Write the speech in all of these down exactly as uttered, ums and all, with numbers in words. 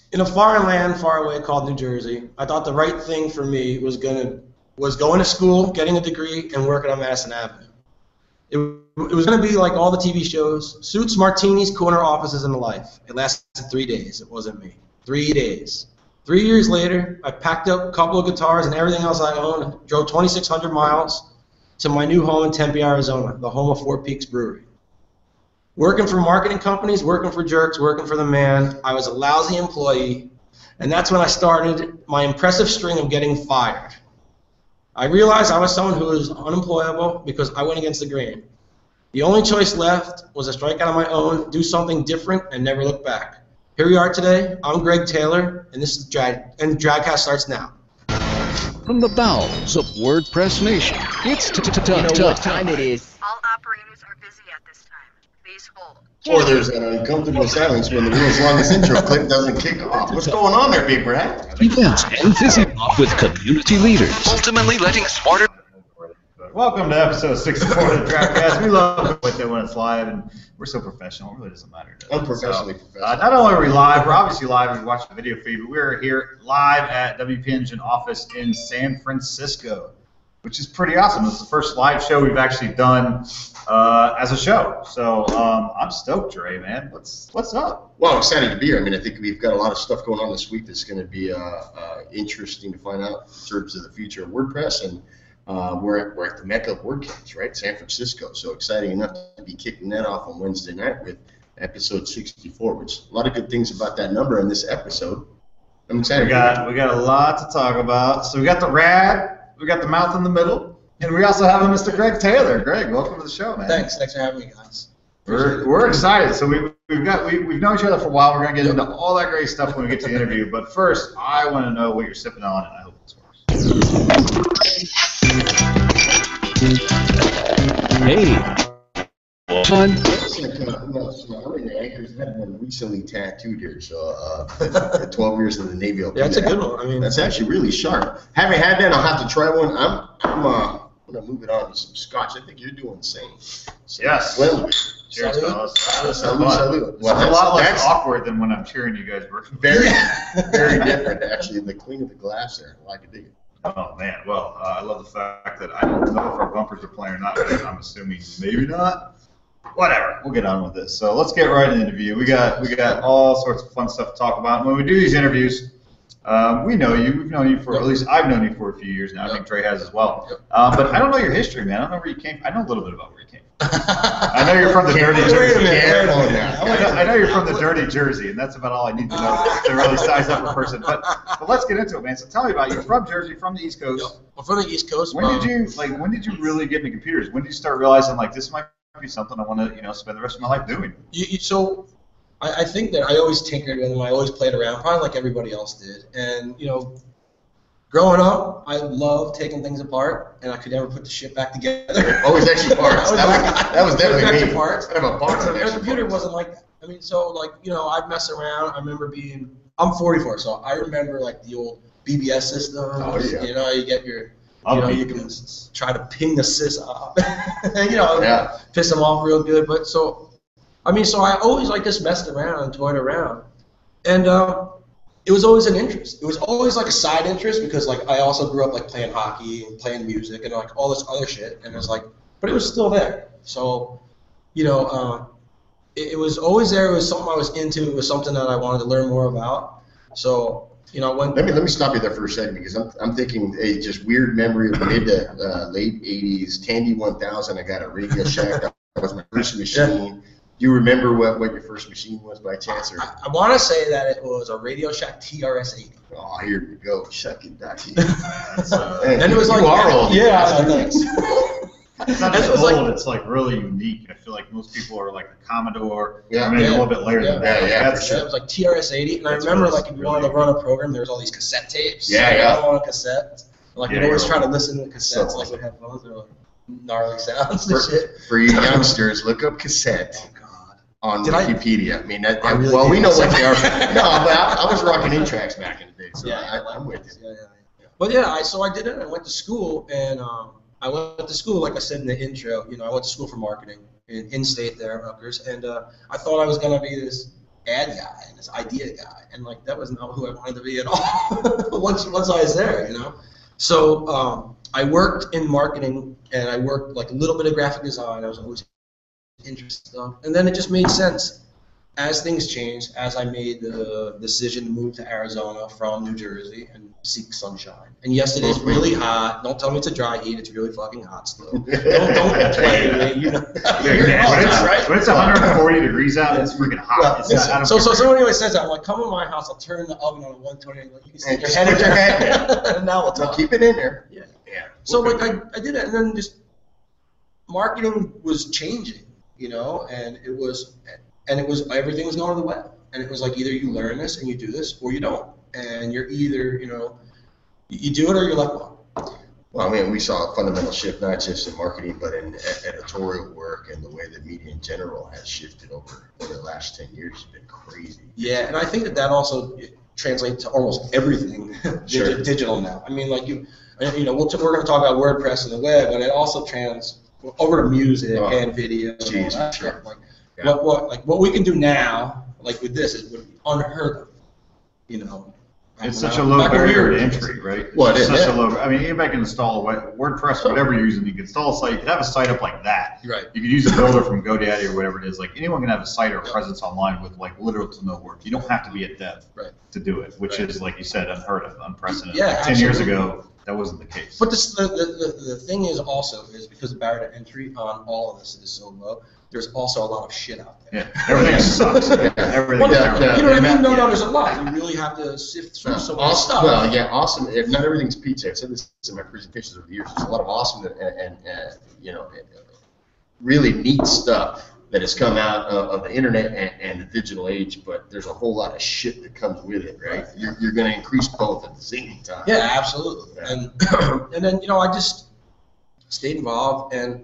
In a foreign land far away called New Jersey, I thought the right thing for me was gonna was going to school, getting a degree, and working on Madison Avenue. It, it was going to be like all the T V shows, suits, martinis, corner offices, and the life. It lasted three days. It wasn't me. Three days. Three years later, I packed up a couple of guitars and everything else I owned and drove twenty-six hundred miles to my new home in Tempe, Arizona, the home of Four Peaks Brewery. Working for marketing companies, working for jerks, working for the man, I was a lousy employee, and that's when I started my impressive string of getting fired. I realized I was someone who was unemployable because I went against the grain. The only choice left was to strike out on my own, do something different, and never look back. Here we are today. I'm Greg Taylor, and this is Drag, and Dragcast starts now. From the bowels of WordPress Nation, it's time it is. All operators are busy at this time. Please hold. Or there's an uncomfortable silence when the world's longest intro clip doesn't kick off. What's going on there, Big Brad? Events and Fizzy Pop with community leaders. Ultimately letting smarter... Welcome to episode sixty-four of the Dragcast. We love it when it's live, and we're so professional. It really doesn't matter. Does it? Unprofessionally so, professional. Uh, not only are we live, we're obviously live if you watch the video feed, but we're here live at W P Engine office in San Francisco, which is pretty awesome. It's the first live show we've actually done uh, as a show. So um, I'm stoked, Dre, man. What's what's up? Well, I'm excited to be here. I mean, I think we've got a lot of stuff going on this week that's going to be uh, uh, interesting to find out in terms of the future of WordPress. And uh, we're, at, we're at the Mecca of WordCamps, right? San Francisco. So exciting enough to be kicking that off on Wednesday night with episode sixty-four, which a lot of good things about that number in this episode. I'm excited. We got, we got a lot to talk about. So we got the rad, we got the mouth in the middle, and we also have a Mister Greg Taylor. Greg, welcome to the show, man. Thanks. Thanks for having me, guys. We're, we're excited. So we, we've got we, we've known each other for a while. We're gonna get into all that great stuff when we get to the interview. But first, I want to know what you're sipping on, and I hope this works. Hey, fun. I'm in the Anchors. I had one recently tattooed here, so uh, twelve years in the Navy. Yeah, that's a good one. I mean, that's actually really sharp. Haven't had that. I'll have to try one. I'm I'm uh, gonna move it on to some scotch. I think you're doing the same. So, Yes. Well, Cheers, fellas. salute, Salute. salute. Well, It's a that's, lot less that's awkward than when I'm cheering you guys. very, very different, actually. The clean of the glass there. I like it. Dig it. Oh man, well, uh, I love the fact that I don't know if our bumpers are playing or not, but I'm assuming maybe not. Whatever, we'll get on with this. So let's get right into the interview. We got we got all sorts of fun stuff to talk about. When we do these interviews, um, we know you. We've known you for, Yep. at least I've known you for a few years now. Yep. I think Trey has as well. Yep. Um, but I don't know your history, man. I don't know where you came. I know a little bit about where you came. I know you're from the dirty Wait a Jersey. minute, Yeah. wait a minute. I know, I know you're from the dirty Jersey, and that's about all I need to know to really size up a person. But but let's get into it, man. So tell me about it. You're from Jersey, from the East Coast. Yep. I'm from the East Coast. When um, did you like? When did you really get into computers? When did you start realizing like this might be something I want to you know spend the rest of my life doing? You, you, so I, I think that I always tinkered with them. I always played around, probably like everybody else did. And you know, growing up, I loved taking things apart, and I could never put the shit back together. Always extra parts. That was, that was definitely extra me. parts. I have a box of The extra computer parts. wasn't like that. I mean, so like you know, I'd mess around. I remember being. I'm forty-four, so I remember like the old B B S systems. Oh, yeah. You know, you get your. I'll You know, be- you can s- try to ping the sys up, you know, Yeah. piss them off real good. But so, I mean, so I always like just messed around and toyed around, and um, it was always an interest. It was always like a side interest because like I also grew up like playing hockey and playing music and like all this other shit, and it was like, but it was still there. So, you know, uh, it, it was always there. It was something I was into. It was something that I wanted to learn more about. So. You know, when Let me let me stop you there for a second because I'm I'm thinking a just weird memory of mid to uh, late eighties. Tandy one thousand. I got a Radio Shack. That was my first machine. Do you remember what, what your first machine was by chance? Or? I, I want to say that it was a Radio Shack T R S eighty. Oh, here we go. Shuck it, Dottie. That's, uh, And it was like, you are old. yeah, thanks. It's not And just it was old, like- it's like really unique. I feel like most people are like the Commodore. Yeah. I mean, Yeah. a little bit later Yeah. than that. Yeah, yeah, That's- for sure. It was like T R S eighty, and I That's remember what like it's if you wanted to really- run a program, there was all these cassette tapes. Yeah, Like, yeah. I don't want a cassette. Like Yeah, we'd always you're try to right. listen to cassettes So like with headphones. They were like gnarly sounds and For, shit. for you youngsters, look up cassette Oh God. on Did I- Wikipedia. I, mean, that, I really well, did. we know what they are. No, but I, I was rocking in tracks back in the day, so Yeah, I, I I'm like with those. you. Yeah, yeah, yeah. But yeah, I so I did it. I went to school, and um, I went to school like I said in the intro. You know, I went to school for marketing in in state there at Rutgers, and uh, I thought I was gonna be this ad guy and this idea guy, and like that was not who I wanted to be at all. once once I was there, you know. So um, I worked in marketing, and I worked like a little bit of graphic design. I was always interested in stuff, and then it just made sense. As things changed, as I made the decision to move to Arizona from New Jersey and seek sunshine. And yes, it is really hot. Don't tell me it's a dry heat. It's really fucking hot still. Don't, don't play with me. You know, When it's, right? when it's one hundred forty degrees out, it's freaking hot. Well, It's not- I don't so, so care. someone always says that. I'm like, come to my house. I'll turn the oven on at one twenty. Like, you can stick And your just head in put your head there. And now we'll So talk. keep it in there. Yeah. Yeah. So like I, I did that, and then just marketing was changing, you know, and it was and it was everything was going on the web, and it was like either you learn this and you do this, or you don't, and you're either you know you do it or you're left alone. Well, I mean, we saw a fundamental shift, not just in marketing, but in e- editorial work and the way that media in general has shifted over, over the last ten years. It's been crazy. Yeah, and I think that that also translates to almost everything digi- Sure. digital now. I mean, like you, you know, we'll t- we're going to talk about WordPress and the web, but it also trans over to music Oh, and video. and all geez, that sure. stuff. Like, Yeah. what, what, like what we can do now, like with this, is would be unheard of. You know, It's back such a when I- low back when we barrier were to kids. entry, right? Well, it It's is, such yeah. a low. I mean, anybody can install a web- WordPress, whatever you're using. You can install a site. You can have a site up like that. Right. You can use a builder from GoDaddy or whatever it is. Like anyone can have a site or a presence online with like little to no work. You don't have to be a dev Right. to do it, which Right. is like you said, unheard of, unprecedented. Yeah, Like ten years absolutely. ago, that wasn't the case. But this, the, the, the, the thing is also is because the barrier to entry on all of this is so low. There's also a lot of shit out there. Yeah, everything sucks. Everything. Well, Yeah, yeah. you know what I mean? No, Yeah. no, there's a lot. You really have to sift through so much Awesome. stuff. Well, yeah, awesome. If not everything's pizza, I've said this in my presentations over the years. There's a lot of awesome and, and uh, you know, really neat stuff that has come out of, of the internet and, and the digital age, but there's a whole lot of shit that comes with it, right? You're, you're going to increase both at the same time. Yeah, absolutely. Yeah. And and then you know I just stayed involved, and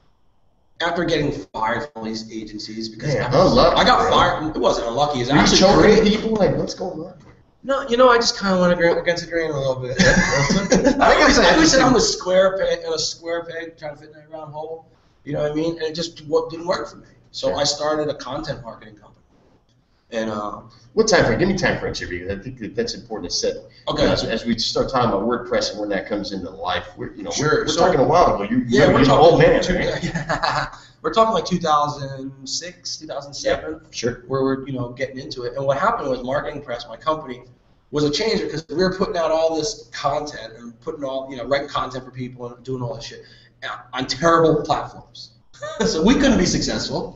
after getting fired from all these agencies because Yeah, I, was- unlucky, I got bro. fired. It wasn't unlucky. It's Are you actually choking great. people? Like, what's going on? No, you know I just kind of went ag- against the grain a little bit. I I always, say I always said interesting. I'm a square peg in a square peg trying to fit in a round hole. You know what I mean? And it just what didn't work for me. So Sure. I started a content marketing company. And uh, What time frame? Give me time frames here, because I think that that's important to set. okay, As, as we start talking about WordPress and when that comes into life, we're, you know, Sure, we're, we're so- talking a while ago. You, yeah, you're we're an talking old man, two, right? yeah, we're talking like two thousand six, two thousand seven. Sure. Where we're you know getting into it. And what happened was Marketing Press, my company, was a change because we were putting out all this content and putting all you know writing content for people and doing all this shit on terrible platforms. So we couldn't be successful.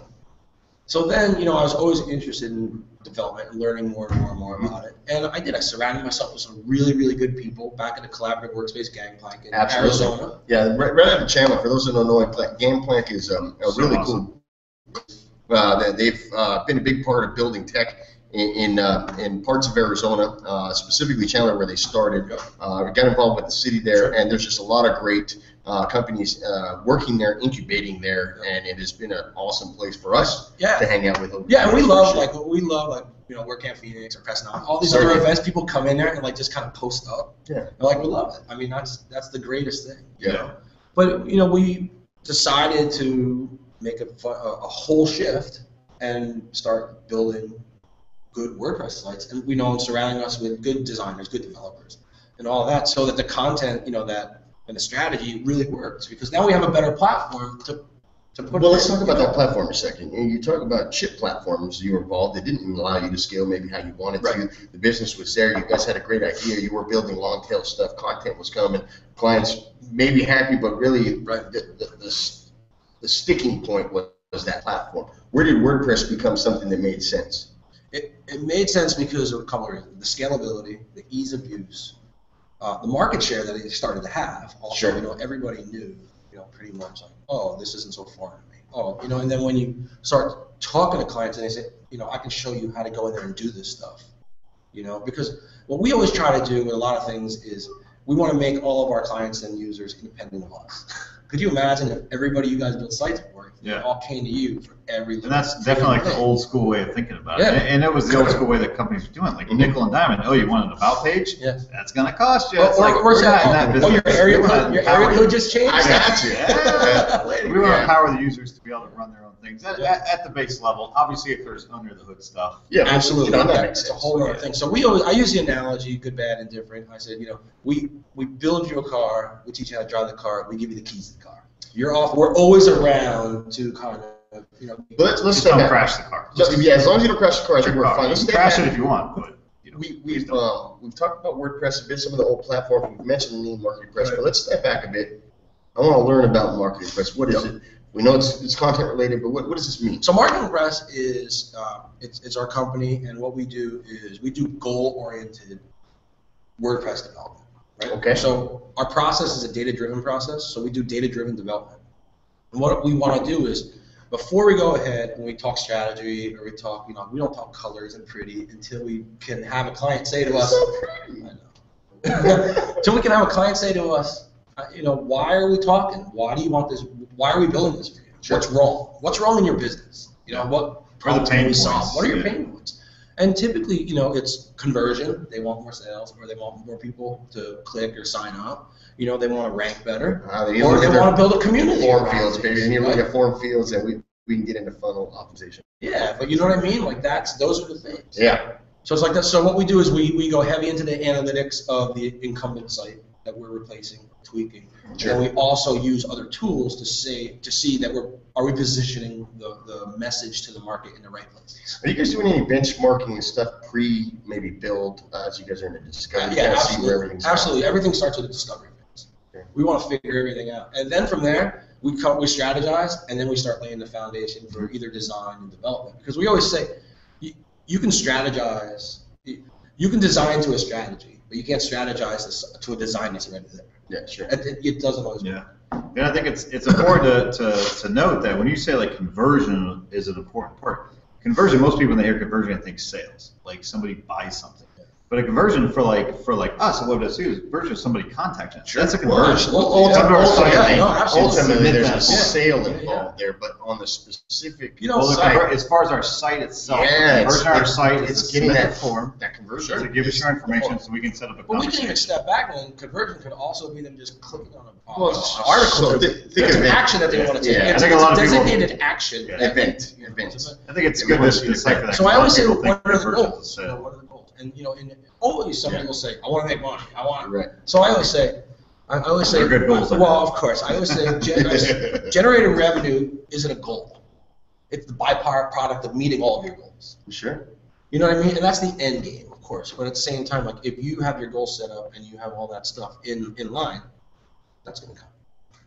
So then you know I was always interested in development and learning more and more and more about it. And I did. I surrounded myself with some really really good people back at the Collaborative Workspace Gangplank in Absolutely. Arizona. Yeah, right, right out of Chandler. For those that don't know, Gla- Gangplank is um, a So really awesome. cool. Uh, they- they've uh, been a big part of building tech in in, uh, in parts of Arizona, uh, specifically Chandler, where they started. Uh, we got involved with the city there, Sure. and there's just a lot of great uh, companies uh, working there, incubating there, and it has been an awesome place for us Yeah. to hang out with. over Yeah, and the we years, love for sure. like we love like you know WordCamp Phoenix or Press Now, all these Certainly. other events. People come in there and like just kind of post up. Yeah. And, like we love it. I mean that's that's the greatest thing. You Yeah. know? But you know we decided to make a, fu- a a whole shift and start building good WordPress sites, and we know and surrounding us with good designers, good developers, and all of that, so that the content you know that and the strategy really works because now we have a better platform to to put. Well, it let's in, talk you about know? that platform a second. And you talk about chip platforms you were involved. They didn't allow you to scale maybe how you wanted Right. to. The business was there. You guys had a great idea. You were building long tail stuff. Content was coming. Clients may be happy, but really Right. the, the, the, s- the sticking point was, was that platform. Where did WordPress become something that made sense? It, it made sense because of a couple of reasons. The scalability, the ease of use, uh, the market share that it started to have. Also, Sure. you know, everybody knew, you know, pretty much like, oh, this isn't so foreign to me. Oh, you know, and then when you start talking to clients and they say, you know, I can show you how to go in there and do this stuff. You know, because what we always try to do with a lot of things is we want to make all of our clients and users independent of us. Could you imagine if everybody you guys build sites for, if Yeah. It all came to you for every. And that's definitely like the old school way of thinking about it. Yeah. And, and it was the old school way that companies were doing, like Mhm. nickel and diamond. Oh, you want an about page? Yeah. That's gonna cost you. Or, It's or, like, or we're say, not in that oh, business. your area We wanna code, your empower area you. code just changed. I got you. Yeah. Way to We want to go. empower the users to be able to run their own things at, Yeah. at, at the base level. Obviously, if there's under the hood stuff. Yeah, Absolutely, You know, that that- makes it's a sense. whole other thing. So we always, I use the analogy, good, bad, and different. I said, you know, we we build you a car, we teach you how to drive the car, we give you the keys to the car. You're off. We're always around to kind of, you know. But let's, let's Just step don't back. crash the car. Just, yeah, as long as you don't crash the car, I think Your we're car. fine. You Let's can step crash back. it if you want, but you know, We, please we've, don't. uh, we've talked about WordPress a bit, some of the old platforms. We've mentioned the name Marketing Press, but let's step back a bit. I want to learn about Marketing Press. What is it? We know it's, it's content related, but what, what does this mean? So Marketing Press is uh, it's, it's our company, and what we do is we do goal-oriented WordPress development. Right? Okay. So our process is a data-driven process. So we do data-driven development. And what we want to do is, before we go ahead and we talk strategy or we talk, you know, we don't talk colors and pretty until we can have a client say to us, So pretty. I know. Until we can have a client say to us, uh, you know, why are we talking? Why do you want this? Why are we building this for you? Sure. What's wrong? What's wrong in your business? You know, what problems pain can we points? solve? What are your Yeah. pain points? And typically, you know, it's conversion. They want more sales, or they want more people to click or sign up. You know, they want to rank better, Uh, they or look they at their want to build a community. form around fields, it, baby. And you look right? at form fields, and we, we can get into funnel optimization. Yeah, but you know what I mean? Like that's those are the things. Yeah. So it's like that. So what we do is we, we go heavy into the analytics of the incumbent site that we're replacing, tweaking, Sure. and we also use other tools to say to see that we're are we positioning the, the message to the market in the right places. Are you guys doing any benchmarking and stuff pre maybe build uh, as you guys are in the discovery? Yeah, Kinda see where absolutely. everything's at? Absolutely, everything starts with a discovery phase. Okay. We want to figure everything out, and then from there we come we strategize, and then we start laying the foundation for either design and development. Because we always say you, you can strategize, you, you can design to a strategy, but you can't strategize this, to a design that's already there. Yeah, sure. It, it, it doesn't always work. Yeah. And I think it's it's important to, to, to note that when you say like conversion is an important part, conversion, most people when they hear conversion think sales, like somebody buys something. But a conversion for like for like us, what does it do is conversion is somebody contacting us. That's a conversion. Well, Ultimately, ultimately, ultimately, yeah, no, absolutely. ultimately, there's a Yeah. sale Yeah, involved there, but on the specific You know, Well, the site- conver- as far as our site itself, Yeah, the it's- conversion on our it's- site it's is getting getting that- that form that conversion. to give us your is- information so we can set up a But we can even conversation. step back, and conversion could also be them just clicking on a, Well, uh, so an article. thi- think It's of an it- action that they want to take. Yeah, I It's, think a it's lot of people- designated action. Yeah. that- Event, you know, event. it's a- I think it's Yeah, good we to want you to decipher that. So I A lot of always say, people what think are the conversion's a goals? You sale. know, what are the goals? And you know, and always somebody Yeah. will say, "I want to make money. I want." Right. So I always say, I I always say, They're good goals, well, of course, I always say, gen- I say, generating revenue isn't a goal. It's the byproduct of meeting all of your goals. Sure. You know what I mean? And that's the end game, of course. But at the same time, like if you have your goals set up and you have all that stuff in, in line, that's going to come.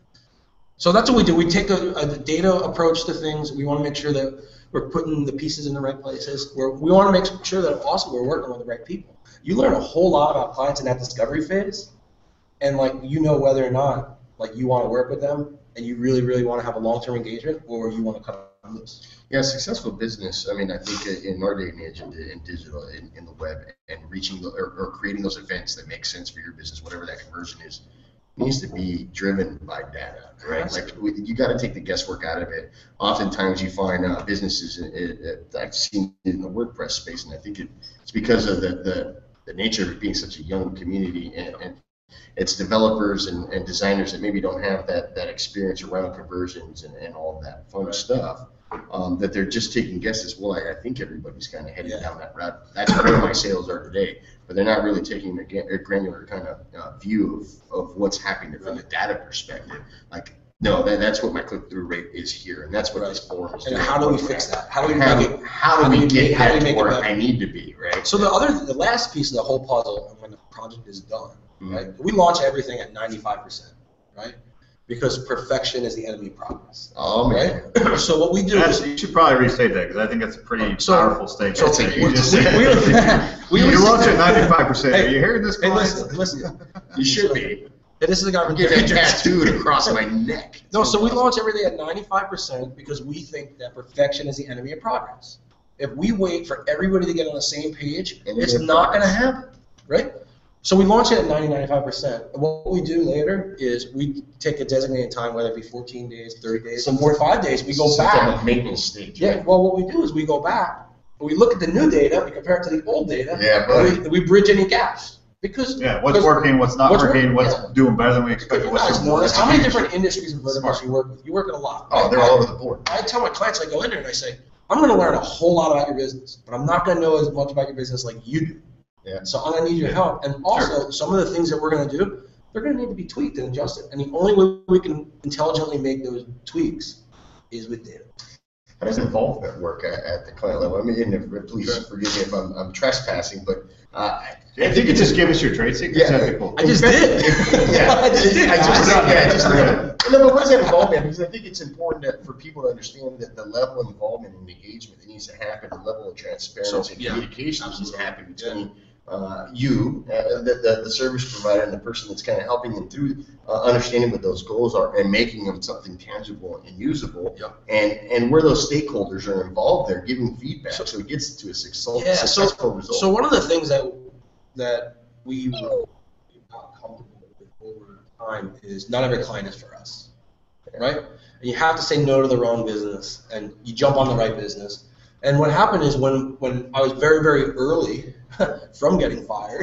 So that's what we do. We take a, a data approach to things. We want to make sure that we're putting the pieces in the right places. We're, we want to make sure that also we're working with the right people. You learn a whole lot about clients in that discovery phase, and like you know whether or not like you want to work with them and you really, really want to have a long-term engagement, or you want to cut them loose. Yeah, successful business. I mean, I think in our day and age, in, in digital, in, in the web, and reaching the, or, or creating those events that make sense for your business, whatever that conversion is, needs to be driven by data, right? Like we- you got to take the guesswork out of it. Oftentimes, you find uh, businesses. It, it, I've seen it in the WordPress space, and I think it, it's because of the, the the nature of it being such a young community, and, and it's developers and, and designers that maybe don't have that that experience around conversions and, and all of that fun Right. stuff. Um, that they're just taking guesses. Well, I, I think everybody's kind of heading Yeah. down that route. That's where my sales are today. But they're not really taking a, ga- a granular kind of uh, view of, of what's happening from the data perspective. Like, no, that, that's what my click-through rate is here, and that's what this form is And doing. how do we fix that? How do we How, make it? how do we get how do we that make to it where better? I need to be, right? So the other, the last piece of the whole puzzle, and when the project is done, Mhm. right? We launch everything at ninety-five percent, right? Because perfection is the enemy of progress, Oh, man. right? So what we do That's, is you should probably restate that because I think that's a pretty So- powerful statement. so that we- you just we- said. we- we you always- launch at ninety-five percent. Hey, Are you hearing this? Hey, client? listen, listen. You should be. Hey, this is a guy from Get that New Jersey. tattooed across my neck. No, so we launch everything at ninety-five percent because we think that perfection is the enemy of progress. If we wait for everybody to get on the same page, Enemy it's of not going to progress. happen, right? So we launch it at ninety, ninety-five percent. What we do later is we take a designated time, whether it be fourteen days, thirty days, some forty-five days. We go Some back. type of maintenance stage. Yeah. right? Well, what we do is we go back. We look at the new data. We compare it to the old data. Yeah, and we, we bridge any gaps because Yeah, what's because working, what's not what's working, working, what's yeah. doing better than we But expected. you What's guys doing know worse. this. How many different industries and verticals Smart. you work with? You work in a lot. Oh, they're all over the board. I tell my clients, I go in there and I say, I'm going to learn a whole lot about your business, but I'm not going to know as much about your business like you do. Yeah. So I'm going to need your help. And also, some of the things that we're going to do, they're going to need to be tweaked and adjusted. And the only way we can intelligently make those tweaks is with data. How does involvement work at, at the client level? I mean, and if, please forgive me if I'm, I'm trespassing, but uh, I think you just give us your trade secrets. Yeah. That'd be cool. I just did. yeah, I just did. I just, guys. yeah, I just did. No, but what is that involvement? Because I think it's important that for people to understand that the level of involvement and engagement that needs to happen, the level of transparency So, and yeah, communication that needs to absolutely. happen between uh, you, uh, the, the, the service provider, and the person that's kind of helping them through uh, understanding what those goals are and making them something tangible and usable. Yep. And and where those stakeholders are involved, they're giving feedback, so, So- it gets to a successful, Yeah, so, successful result. so one of the things that that we were not comfortable with over time is not every client is for us, right? And you have to say no to the wrong business, and you jump on the right business. And what happened is when when I was very very early from getting fired,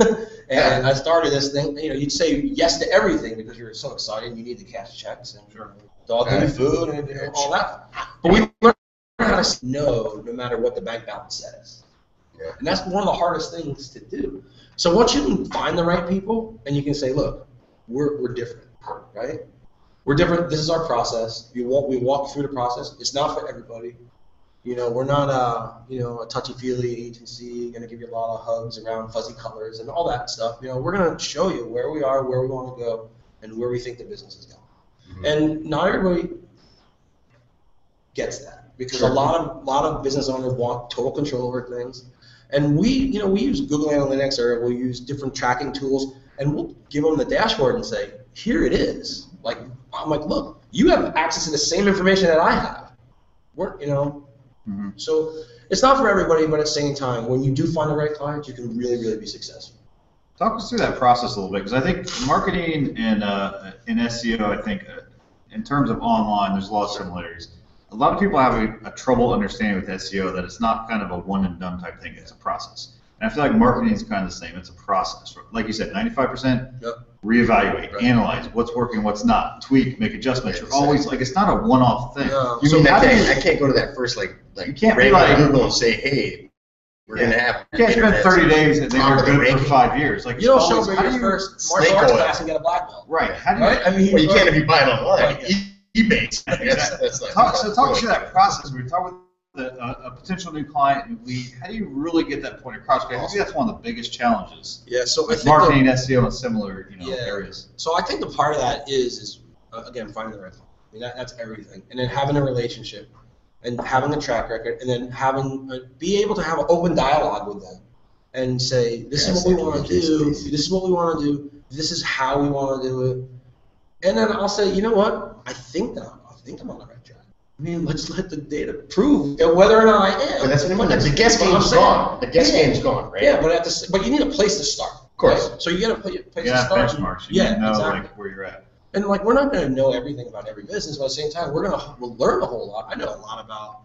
and I started this thing, you know, you'd say yes to everything because you're so excited and you need to cash checks and Sure. dog Right. and food and you know, all that. But we learned how to say no no matter what the bank balance says. Yeah. And that's one of the hardest things to do. So once you can find the right people and you can say, look, we're, we're different, right? We're different. This is our process. You walk, we walk through the process. It's not for everybody. You know, we're not a, you know, a touchy-feely agency, going to give you a lot of hugs around fuzzy colors and all that stuff. You know, we're going to show you where we are, where we want to go, and where we think the business is going. Mhm. And not everybody gets that because Sure. a lot of lot of business owners want total control over things. And we, you know, we use Google Analytics or we'll use different tracking tools, and we'll give them the dashboard and say, here it is. Like, I'm like, look, you have access to the same information that I have. We're, you know, Mm-hmm. so it's not for everybody, but at the same time, when you do find the right clients, you can really, really be successful. Talk us through that process a little bit, because I think marketing and uh, in S E O, I think uh, in terms of online, there's a lot of similarities. A lot of people have a, a trouble understanding with S E O that it's not kind of a one and done type thing. It's a process. And I feel like marketing is kind of the same. It's a process. Like you said, ninety-five percent Yep. reevaluate, Right. analyze what's working, what's not, tweak, make adjustments. You're Exactly. always like, it's not a one-off thing. No. You So mean how I do can't, you- I can't go to that first like like You can't be random like- Google and say, hey, we're Yeah. gonna have. You can't spend internet thirty days and then top you're of the good for ranking. five years. Like, You don't it's show always- up how at do your you- first martial snake arts oil. class and get a black belt. Right. How do you, Right? I mean, Well, you can't if you buy it online. Right, yeah. E- eBay. That's, that's not Talk, so talk through that process. We talk with the, a, a potential new client and lead. How do you really get that point across? Because I think that's one of the biggest challenges. Yeah, so I With think the- marketing, S E O, and similar you know Yeah. areas. So I think the part of that is, is uh, again, finding the right client. I mean, that, that's everything. And then having a relationship and having a track record and then having, uh, be able to have an open dialogue with them and say, this Yeah, is what we it's like want to a case do. case. This is what we want to do. This is how we want to do it. And then I'll say, you know what? I think that I'm, I think I'm on the right track. I mean, let's let the data prove that whether or not I am. But that's what I mean. But The guess but I'm game's saying- gone. The guess Yeah. game's gone, right? Yeah, but at the, s- but you need a place to start. Of course. So you get a pla- place Yeah, to start. benchmarks. You yeah, need to know exactly. like where you're at. And like we're not going to know everything about every business, but at the same time, we're going to we'll learn a whole lot. I know a lot about.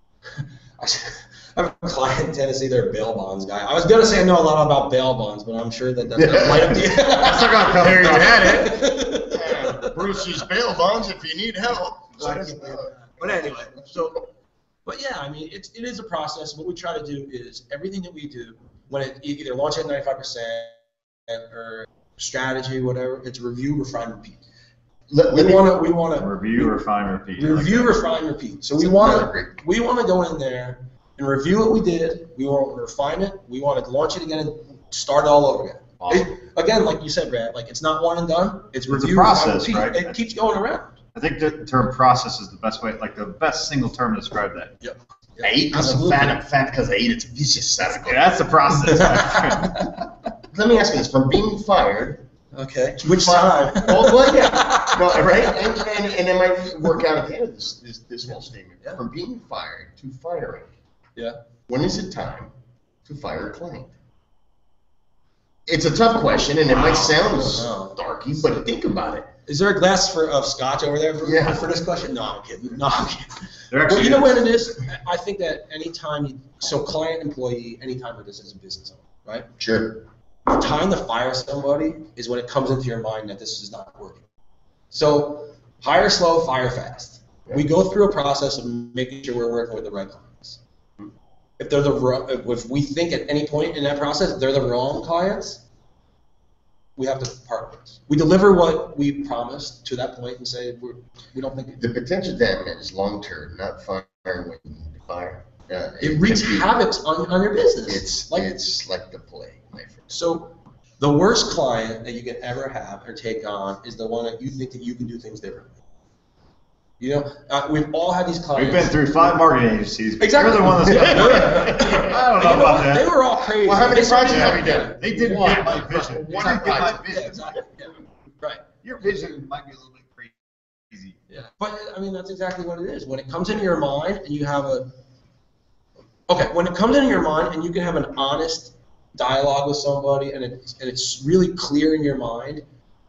I have a client in Tennessee. They're a bail bonds guy. I was going to say I know a lot about bail bonds, but I'm sure that that, that might have. That's not gonna come. There you had it. Yeah. Bruce's bail bonds if you need help. Let us know. But anyway, so, but yeah, I mean, it's it is a process. What we try to do is everything that we do when it e- either launch at ninety-five percent or strategy, whatever, it's review, refine, repeat. Let, We let me, want to we want to Review, refine, repeat. review, refine, repeat. So we That's want another to we want to go in there and review what we did. We want to refine it. We want to launch it again and start it all over again. Awesome. It- again, like you said, Brad, like it's not one and done. It's It's a review, process, refine, repeat. right? It keeps going around. I think the term process is the best way, like the best single term to describe that. Yep. I ate because I'm Absolutely. fat. I'm fat because I ate. It's vicious cycle. Yeah, that's the process. Let me ask you this: from being fired, Okay. Which Fi- time? Oh, well, yeah. No, right? And, and, and it might work out at the end of this this, this whole statement. Yeah. From being fired to firing. Yeah. When is it time to fire a client? it's a tough question, and it might sound Wow. darky, but think about it. Is there a glass for, of scotch over there for, Yeah. for this question? No, I'm kidding. No, I'm kidding. There actually Well, you know is. what it is? I think that anytime you, so client, employee, anytime with this is a business owner, right? Sure. The time to fire somebody is when it comes into your mind that this is not working. So hire slow, fire fast. We go through a process of making sure we're working with the right clients. If they're the wrong, if we think at any point in that process they're the wrong clients, we have to part ways. We deliver what we promised to that point and say we're, we don't think The potential damage is long term, not firing when you need to fire. Uh, it wreaks can be- havoc on, on your business. It's like it's like the plague, my friend. so. The worst client that you can ever have or take on is the one that you think that you can do things differently. You know, uh, we've all had these clients. We've been through five marketing agencies. But Exactly. You're the one that's got I don't know You know about what? that. They were all crazy. Well, how many They projects started- have you done? They didn't One. get my vision. They One didn't get my project. Yeah, vision. exactly. Yeah. Right. Your vision might be a little bit crazy. Yeah. But I mean, that's exactly what it is. When it comes into your mind and you have a okay, when it comes into your mind and you can have an honest dialogue with somebody and it's and it's really clear in your mind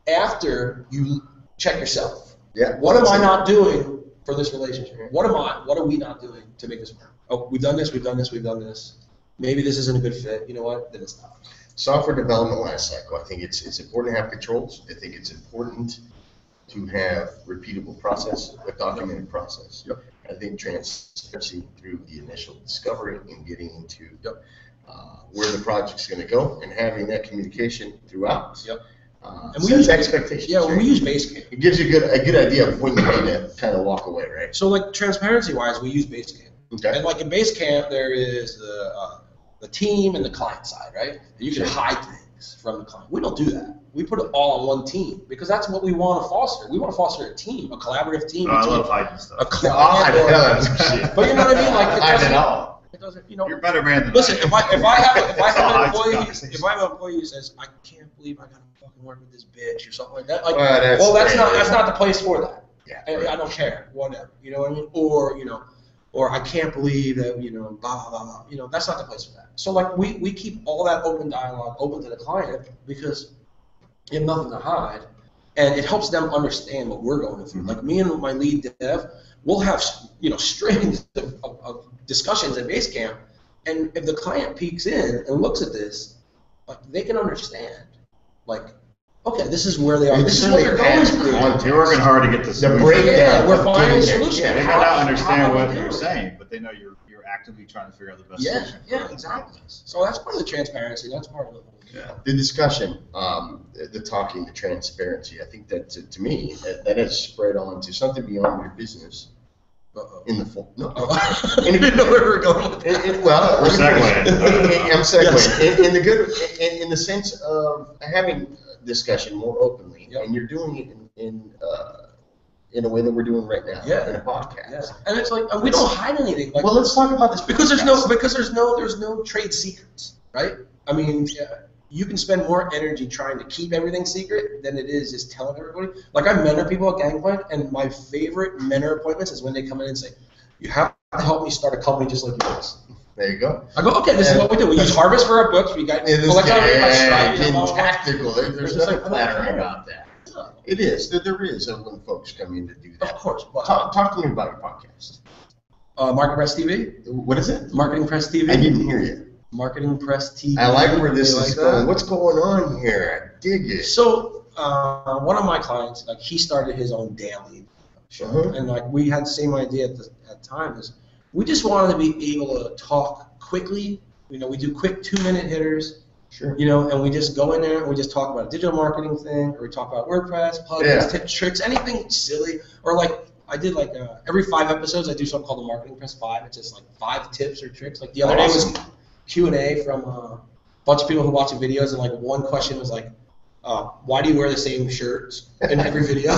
after you check yourself. Yeah. What am I not doing for this relationship? What am I? What are we not doing to make this work? Oh, we've done this. We've done this. We've done this. Maybe this isn't a good fit. You know what? Then it's not. Software development lifecycle. I think it's it's important to have controls. I think it's important to have repeatable process, a documented process. Yep. I think transparency through the initial discovery and getting into Yep. uh, where the project's going to go and having that communication throughout. Yep. Uh, And we sets use- expectations. Yeah, when right? we use Basecamp. It gives you a good a good idea of when you need to kind of walk away, right? So like transparency wise, we use Basecamp. Okay. And like in Basecamp, there is the uh, the team and the client side, right? And you can Sure. hide things from the client. We don't do that. We put it all on one team because that's what we want to foster. We want to foster a team, a collaborative team. Oh, I between love hiding a stuff. Oh, I client or- know that's some shit. But you know what I mean? Like it I doesn't, know. it doesn't, you know. You're a better man than Listen, I. if I if I have if I It's all have an hide employee conversations. if I have an employee who says I can't believe I got to fucking work with this bitch or something like that, like Well, that's- well that's not that's not the place for that. Yeah. I, I don't care, whatever. You know what I mean? Or you know, or I can't believe that you know, blah blah blah. You know, that's not the place for that. So like we we keep all that open dialogue open to the client because you have nothing to hide, and it helps them understand what we're going through. Mhm. Like me and my lead dev, we'll have you know strings of, of, of discussions at Basecamp, and if the client peeks in and looks at this, like they can understand, like, okay, this is where they are. This is what they're going through. You're working hard to get the The solution. breakdown. Yeah, we're of finding getting there. solutions. Yeah, They they may How- not how understand do what we do you're it? saying, but they know you're you're actively trying to figure out the best Yeah, solution. yeah, exactly. So that's part of the transparency. That's part of it. Yeah. The discussion, um, the, the talking, the transparency, I think that to, to me, that, that has spread on to something beyond your business Uh-oh. in the full. No. Oh. I didn't know where we were going with It, that. it, well, We're segueing. I'm segueing. Yes. In, in the good, in, in the sense of having discussion more openly, Yep. and you're doing it in, in, uh, in a way that we're doing right now, Yeah. in a podcast. Yeah. And it's like, and we don't hide anything. Like, Well, let's talk about this because there's no podcast. because there's no there's no trade secrets, right? I mean, yeah, you can spend more energy trying to keep everything secret than it is just telling everybody. Like I mentor people at Gangplank, and my favorite mentor appointments is when they come in and say, "You have to help me start a company just like yours." There you go. I go, "Okay, this is what we do. We use Harvest for our books. We got It is electronic by yeah, Stripe, in blah, blah, blah." tactical. There, there's It's just nothing like, flattering oh, about that. It is. There, there is uh, when folks come in to do Of that. course, but Talk, talk to me about your podcast. uh, Marketing Press T V, What is it? Marketing Press T V, I didn't hear you. Marketing Press T V. I like where this You is like going. that? What's going on here? I dig it. So uh, one of my clients, like he started his own daily show, Uh-huh. and like we had the same idea at the at the time is we just wanted to be able to talk quickly. You know, we do quick two minute hitters. Sure. You know, and we just go in there and we just talk about a digital marketing thing, or we talk about WordPress, plugins, Yeah. tips, tricks, anything silly, or like I did like uh, every five episodes I do something called the Marketing Press Five. It's just like five tips or tricks. Like the other Awesome. day was Q and A from uh, a bunch of people who watch the videos, and like one question was like, uh, "Why do you wear the same shirts in every video?"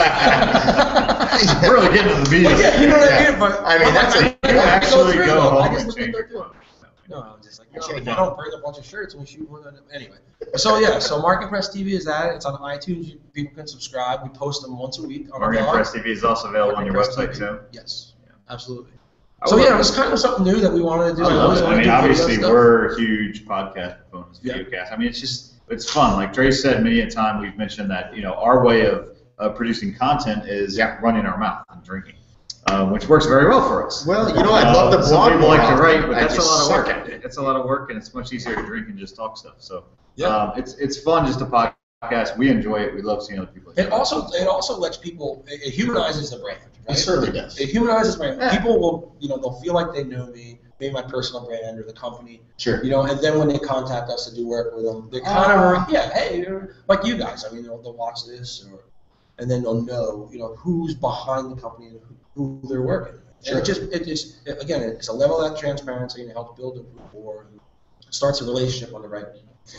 He's really getting to the meat. But yeah, you know what I Yeah. mean. But I mean, that's a- I You go actually through go them. I home just and look change at your them. clothes. No, I'm just like, Actually, no, I don't bring a bunch of shirts and we shoot one of them. Anyway, so yeah, so Marketing Press T V is that. It's on iTunes. You, people can subscribe. We post them once a week on our Marketing blog. Press T V is also available on your Marketing website Press T V. too. Yes, absolutely. I So would- yeah, it was kind of something new that we wanted to do. I love always it. I wanted mean, to do video obviously, stuff. we're huge podcast proponents, Yeah. videocast. I mean, it's just it's fun. Like Dre said many a time, we've mentioned that, you know, our way of uh, producing content is Yeah. running our mouth and drinking, uh, which works very well for us. Well, you know, I'd love to Uh, blog Some people more like to often. write, but I that's a just lot of suck work. at it. It's a lot of work, and it's much easier to drink and just talk stuff. So Yeah. um, it's it's fun just to podcast. We enjoy it. We love seeing other people. It also it also lets people it, it humanizes the brand, It right? certainly does. It humanizes the brand. Yeah. People will you know they'll feel like they know me, maybe my personal brand or the company, Sure. you know, and then when they contact us to do work with them, they kind of yeah, hey, you're- like you guys. I mean, they'll, they'll watch this or and then they'll know you know who's behind the company and who, who they're working with. Sure. And it just it just it, again it's a level of that transparency and it helps build a rapport and starts a relationship on the right.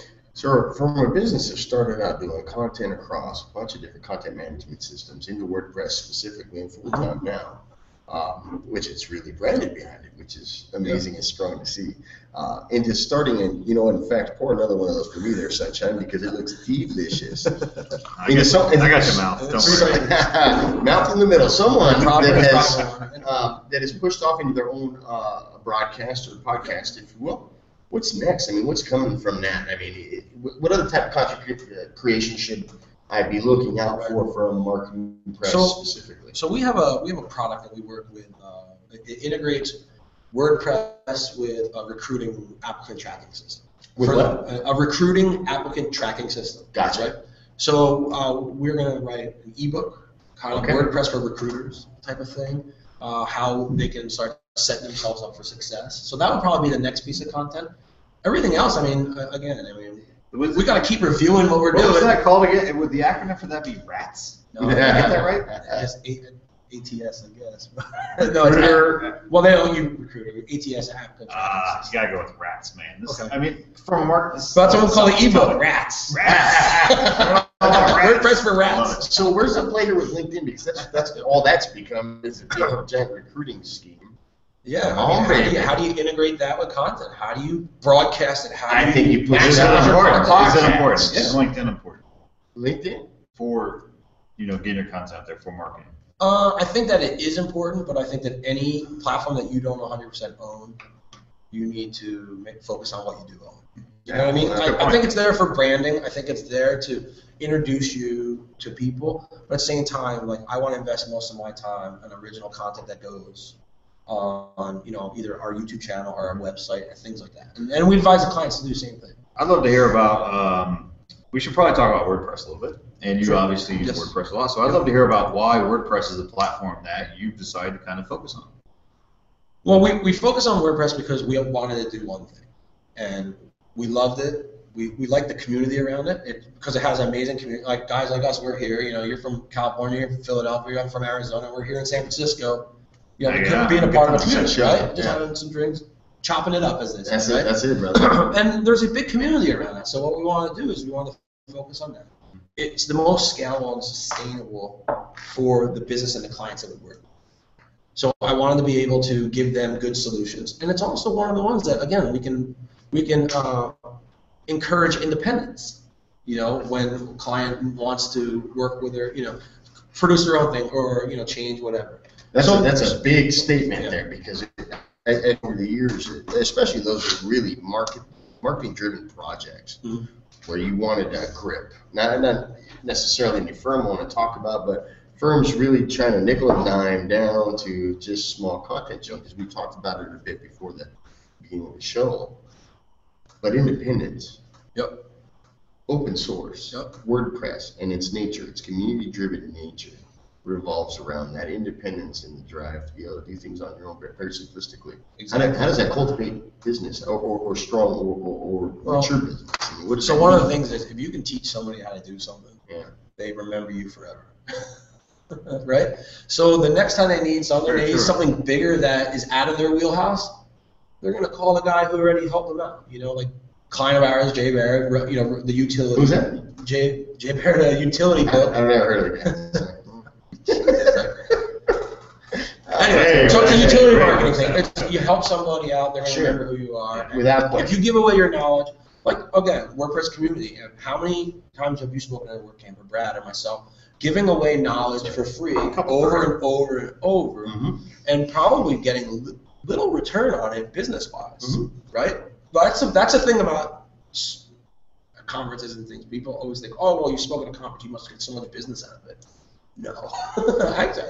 So from a business that started out doing content across a bunch of different content management systems into WordPress specifically and full time now, um, which it's really branded behind it, which is amazing and strong to see. Uh, into starting and you know, in fact, pour another one of those for me there, Sunshine, because it looks delicious. I In got, the so- in- I got your mouth. Don't worry. Mouth in the middle. Someone Proper- that has proper. uh, that is pushed off into their own uh, broadcast or podcast, if you will. What's next? I mean, what's coming from that? I mean, it, what other type of content cre- creation should I be looking out for from Marketing Press So- specifically? So we have a we have a product that we work with. Uh, it, it integrates WordPress with a recruiting applicant tracking system. With For what? the- A, a recruiting applicant tracking system. Gotcha. Right? So uh, we're going to write an ebook, kind of Okay. WordPress for recruiters type of thing. Uh, how they can start setting themselves up for success. So that would probably be the next piece of content. Everything else, I mean, uh, again, I mean, Was- we got to keep reviewing what we're What doing. was that called again? Would the acronym for that be RATS? No, Yeah. did I get that right? I guess A- ATS, I guess. no, it's Recruiter. well, they owe you recruiter. A T S app. Ah, you gotta go with RATS, man. This, Okay. I mean, from a market. But that's what we call the ebook. Rats. RATS. WordPress for rats. So where's the play here with LinkedIn? Because that's that's all that's become is a big, giant recruiting scheme. Yeah. Come on, I mean, how, do baby. you, how do you integrate that with content? How do you broadcast it? How do I you think you put Is it it on your important? Is it podcast. important? Yeah. Is LinkedIn important LinkedIn? for, you know, getting your content out there for marketing? Uh, I think that it is important, but I think that any platform that you don't one hundred percent own, you need to make, focus on what you do own. You know what I mean? That's a good I, I point. think it's there for branding. I think it's there to introduce you to people. But at the same time, like I want to invest most of my time in original content that goes on, you know, either our YouTube channel or our website and things like that. And, and we advise the clients to do the same thing. I'd love to hear about, um, we should probably talk about WordPress a little bit. And you Sure. obviously use Yes. WordPress a lot. So I'd love to hear about why WordPress is a platform that you've decided to kind of focus on. Well, we, we focus on WordPress because we wanted to do one thing, and we loved it. We, we like the community around it, it because it has an amazing community. Like guys like us, we're here. You know, you're from California, you're from Philadelphia, I'm from Arizona. We're here in San Francisco. You know, Yeah, being a good part of a time. community, Sure, right? Just yeah. having some drinks, chopping it up, as they say. That's right? it. That's it, brother. And there's a big community around that. So what we want to do is we want to focus on that. It's the most scalable and sustainable for the business and the clients that we work with. So I wanted to be able to give them good solutions, and it's also one of the ones that again we can we can uh, encourage independence. You know, when a client wants to work with their you know produce their own thing or you know change whatever. That's So- a, that's a big statement Yeah. there because it, and- and over the years, especially those are really market marketing driven projects Mhm. where you wanted a grip. Not not necessarily any firm want to talk about, but firms really trying to nickel and dime down to just small content junk, because we talked about it a bit before the beginning of the show. But independence, Yep. open source, Yep. WordPress and its nature, its community driven nature, revolves around that independence and the drive to be able to do things on your own very very simplistically. How, do, how does that cultivate business or, or, or strong or, or, or Well, mature business? I mean, what does So that one of the mean? things is if you can teach somebody how to do something, Yeah. they remember you forever. Right? So the next time they need something, Very they need true. something bigger that is out of their wheelhouse, they're going to call the guy who already helped them out. You know, like client of ours, Jay Barrett, you know, the utility. Who's that? Jay, Jay Barrett, a utility I, book. I've never heard of that. Anyway, so it's a Hey, utility great. marketing thing. It's, you help somebody out, they're going to Sure. remember who you are. Without If question. you give away your knowledge, like again, WordPress community. How many times have you spoken at a WordCamp, or Brad or myself, giving away knowledge for free over and over and over, Mhm. and probably getting li- little return on it business-wise, Mhm. right? But that's a, that's a thing about. s- conferences and things, people always think, oh, well, you spoke at a conference, you must get so much business out of it. No. Actually,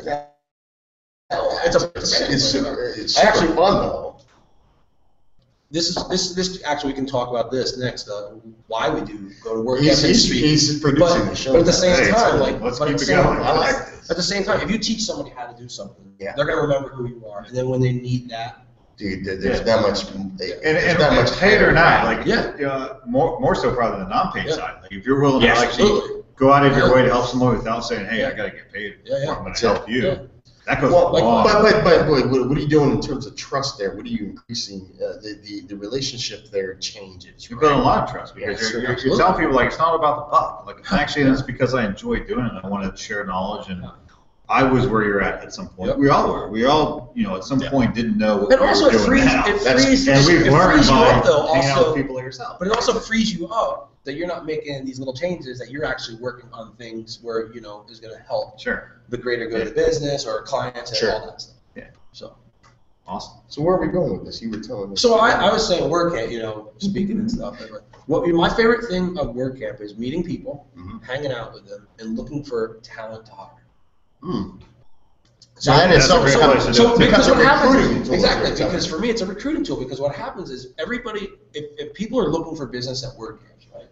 it's a It's, it's super, it's I super actually- fun though. This is this this actually we can talk about this next. Uh, why we do go to work He's, and he's, speak. he's producing But- the show. but at the now. same Hey, time, so like, let's but keep at it the same- going. I like this. At the same time, if you teach somebody how to do something, Yeah. they're gonna remember who you are, and then when they need that, Dude, there- there's Yeah. that much. And, there's and, that and much paid or not, like Yeah. uh, more more so probably the non-paid Yeah. side. Like if you're willing Yeah, to actually absolutely. go out of your Yeah. way to help someone without saying, "Hey, Yeah. I gotta get paid. Yeah, yeah. I'm gonna That's help it. you." Yeah. That goes Well, a like- long. but, but, but, but what what are you doing in terms of trust there? What are you increasing? Uh, the, the, the relationship there changes. You're right? building a lot of trust because Yeah, you're, sure, you're, you're absolutely. telling people like it's not about the buck. Like it's actually it's because I enjoy doing it. I want to share knowledge, and I was where you're at at some point. Yep. We all were. We all, you know, at some Yeah. point didn't know what and we also were it doing frees now. it That's- frees and we've it learned frees you by up though hanging out also, with people like yourself. but it also frees you up that you're not making these little changes, that you're actually working on things where you know is going to help Sure. the greater good of the business or clients and Sure. all that stuff. Yeah. So. Awesome. So where are we going with this? You were telling me. So I, I was saying work camp, you know, speaking and stuff. But what my favorite thing of work camp is meeting people, Mhm. hanging out with them, and looking for talent to hire. Hmm. So, That is so, a great so, place to so do it. because It's a what happens recruiting is, tool. exactly It's a- because for me it's a recruiting tool, because what happens is everybody, if, if people are looking for business at work camps, right,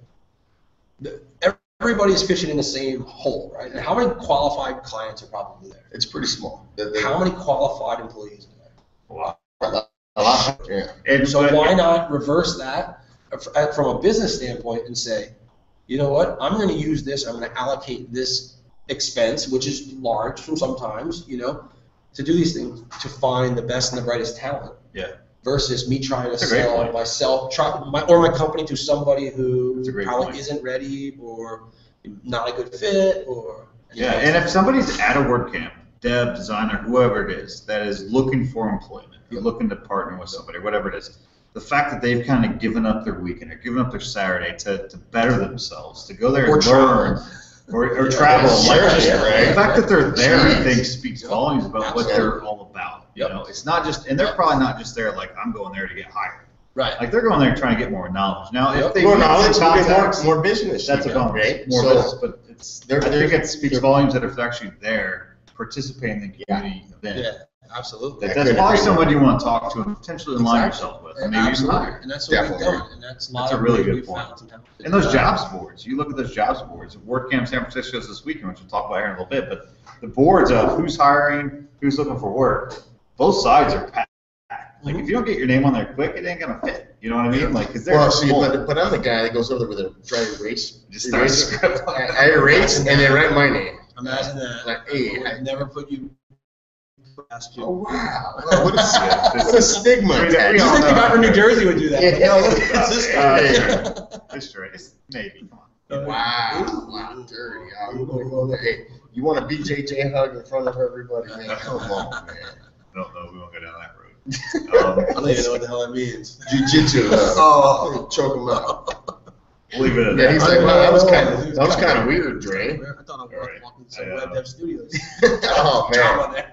the, everybody is fishing in the same hole, right? And how many qualified clients are probably there? It's pretty small. The- the- How many qualified employees are there? Wow. A lot. Yeah. And So but- why not reverse that f- from a business standpoint and say, you know what, I'm going to use this, I'm going to allocate this expense, which is large from sometimes, you know, to do these things, to find the best and the brightest talent. Yeah. Versus me trying to That's a great sell point. myself, try, my, or my company to somebody who That's a great probably point. isn't ready or not a good fit or. Yeah, and if somebody's at a work camp, dev, designer, whoever it is, that is looking for employment, or looking to partner with somebody, whatever it is, the fact that they've kind of given up their weekend or given up their Saturday to, to better themselves, to go there Or and learn, travel. or, or Yeah, travel, sure, like, yeah, right. the fact that they're there, I Jeez. think, speaks volumes about what Absolutely. they're all about. You Yep. know, it's not just, and they're probably not just there like, I'm going there to get hired. Right. Like, they're going there trying to get more knowledge. Now, if Yep. they More meet knowledge, some we get more, contacts, more business. that's a you know, bonus, right? more So- business, but it's, They're- I think they're- it speaks they're- volumes that if they're actually there, participating in the community event. Yeah, absolutely. That, I that's couldn't probably agree someone you want to talk to and potentially align Exactly. yourself with, And and maybe even absolutely. hire. And that's what Definitely. we've done. And that's a lot That's a of really ways good we've point. found some talent. And those jobs boards, you look at those jobs boards. WordCamp San Francisco's this weekend, which we'll talk about here in a little bit, but the boards of who's hiring, who's looking for work, both sides are packed. Like, if you don't get your name on there quick, it ain't gonna fit. You know what I mean? Like, because they're Well, just see, full. but, but I'm the guy that goes over there with a dry erase. Just starts erase, scribbling. I, I erase and they write my name. Imagine that. Like, hey, I I- would never put you past you. Oh wow! Wow, what, a, Yeah, this what a is- stigma I mean, attached. we You all think the know. guy from New Jersey would do that? Yeah, No, look it's this Uh, guy. yeah. It's true. It's maybe. Come on. Wow, wow, dirty. I'm gonna go there. Hey, you want a B J J hug in front of everybody? Man, come on, man. I don't know. We won't go down that road. I don't even know what the hell that means. Jiu-jitsu. Uh, Oh. choke him out. We'll leave it at Yeah, that. he's like, well, that was kind of that was kind of weird, Dre. I thought I was Alright. walking to some I, uh, web dev studios. Oh man, Drama there.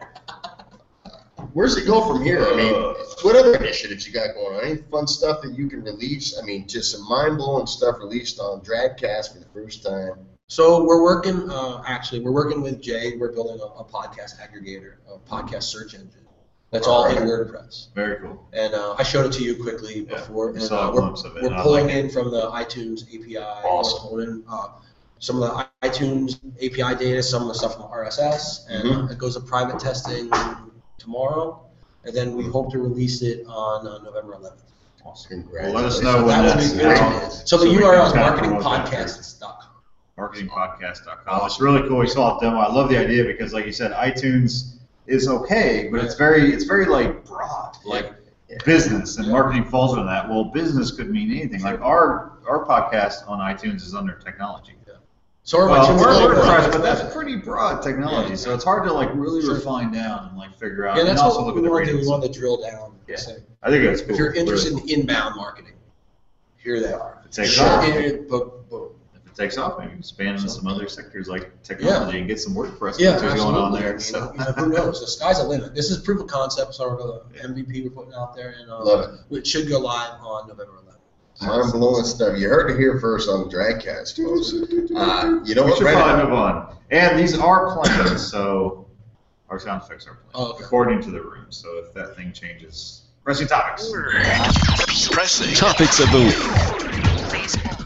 where's it go from here? I mean, what other initiatives you got going on? Any fun stuff that you can release? I mean, just some mind-blowing stuff released on Dragcast for the first time. So we're working, uh, actually, we're working with Jay. We're building a, a podcast aggregator, a podcast search engine. That's all in WordPress. Very cool. And uh, I showed it to you quickly Yeah, before. we And saw uh, a we're, glimpse of it, we're and I pulling like it. in from the iTunes A P I. Awesome. We're pulling in uh, some of the iTunes A P I data, some of the stuff from R S S, and Mhm. uh, it goes to private testing tomorrow. And then we hope to release it on uh, November eleventh. Awesome. Congratulations. Well, let us know So when that will that's be good. out. So the we U R L is can kind of promote that. marketingpodcasts dot com. marketing podcast dot com. It's really cool. We saw a demo. I love the idea because, like you said, iTunes is okay, but it's very, it's very like broad, like Yeah. business and Yeah. marketing falls under that. Well, business could mean anything. Like our our podcast on iTunes is under technology. So are my Well, two we're other WordPress, products. but that's pretty broad technology, Yeah. so it's hard to like really Sure. refine down and like figure out. Yeah, and that's also what look we at the want to do. We ratings. want to drill down. Yeah. Say, I think that's cool. if you're interested Really. in inbound marketing, here they are. If it takes Sure. off, And- but- but- if it takes off, maybe expand into So- some other sectors like technology and get some WordPress Yeah, features going on absolutely. there. I mean, So. you know, who knows? The sky's the limit. This is proof of concept, sort of the M V P we're putting out there, and uh, Love it should go live on November eleventh. Mind blowing stuff. You heard it here first on Dragcast, folks. Uh, you know We what? should Right probably now- move on. And these are planned, so our sound effects are planned Oh, okay. according to the room. So if that thing changes, pressing topics. Pressing topics of the week. Please hold.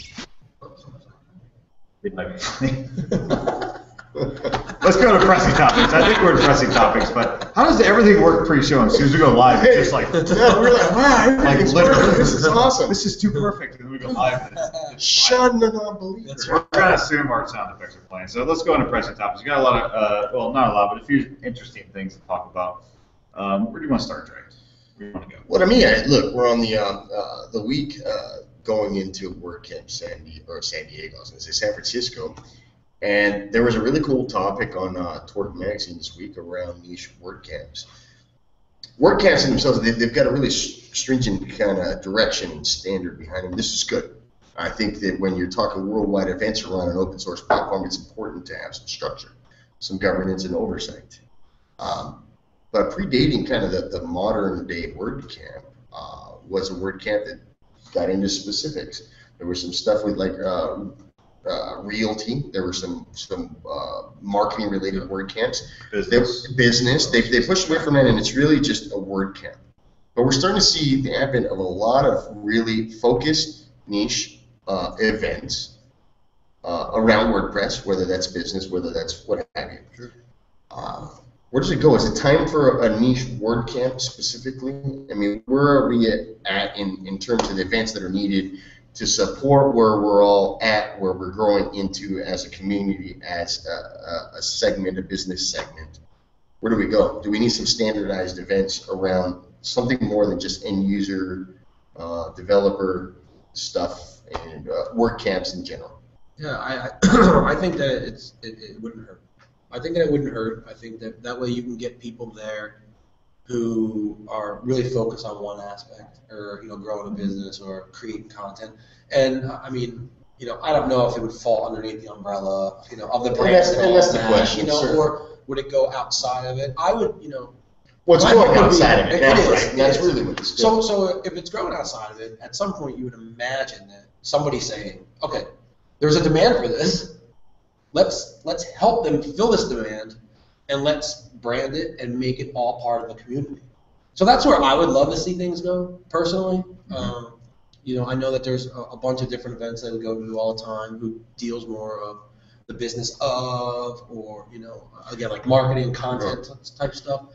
It might be funny. Let's go to pressing topics. I think we're in pressing topipics, but how does everything work pre-show? And as soon as we go live, it's just like, Yeah, we're like, wow, everything's literally. working. This is awesome. this is too perfect, and then we go live. and it's- it's Shun the non-believer. That's We're gonna assume our sound effects are playing. So let's go into pressing topics. We got a lot of, uh, well, not a lot, but a few interesting things to talk about. Um, where do you want to start, Drake? Where do you want to go? What I mean, I, look, we're on the um, uh, the week uh, going into WordCamp San Diego, or San Diego, I was going to say San Francisco, and there was a really cool topic on uh, Torque Magazine this week around niche WordCamps. WordCamps in themselves, they, they've got a really stringent kind of direction and standard behind them. This is good. I think that when you're talking worldwide events around an open source platform, it's important to have some structure, some governance and oversight. Um, But predating kind of the, the modern day WordCamp uh, was a WordCamp that got into specifics. There was some stuff with like uh, uh, realty. There were some some uh, marketing related WordCamps. Business. They, business. They they pushed away from that, and it's really just a WordCamp. But we're starting to see the advent of a lot of really focused niche uh, events uh, around WordPress, whether that's business, whether that's what have you. Uh, Where does it go? Is it time for a niche WordCamp specifically? I mean, where are we at in, in terms of the events that are needed to support where we're all at, where we're growing into as a community, as a, a, a segment, a business segment? Where do we go? Do we need some standardized events around something more than just end user, uh, developer stuff and uh, WordCamps in general? Yeah, I I, I think that it's it, it wouldn't hurt. I think that it wouldn't hurt. I think that that way you can get people there who are really focused on one aspect, or you know, growing a business or creating content. And I mean, you know, I don't know if it would fall underneath the umbrella, you know, of the brand. that's- and that's the that, question, you know, sure. or would it go outside of it? I would, you know. What's my going hope would be- outside of it? it That's is, right. it That's is. really what it's So, doing. so if it's growing outside of it, at some point you would imagine that somebody saying, okay, there's a demand for this. Let's let's help them fill this demand, and let's brand it and make it all part of the community. So that's where I would love to see things go personally. Mm-hmm. Um, you know, I know that there's a, a bunch of different events that we go to all the time who deals more of the business of, or you know, again like marketing, content type stuff.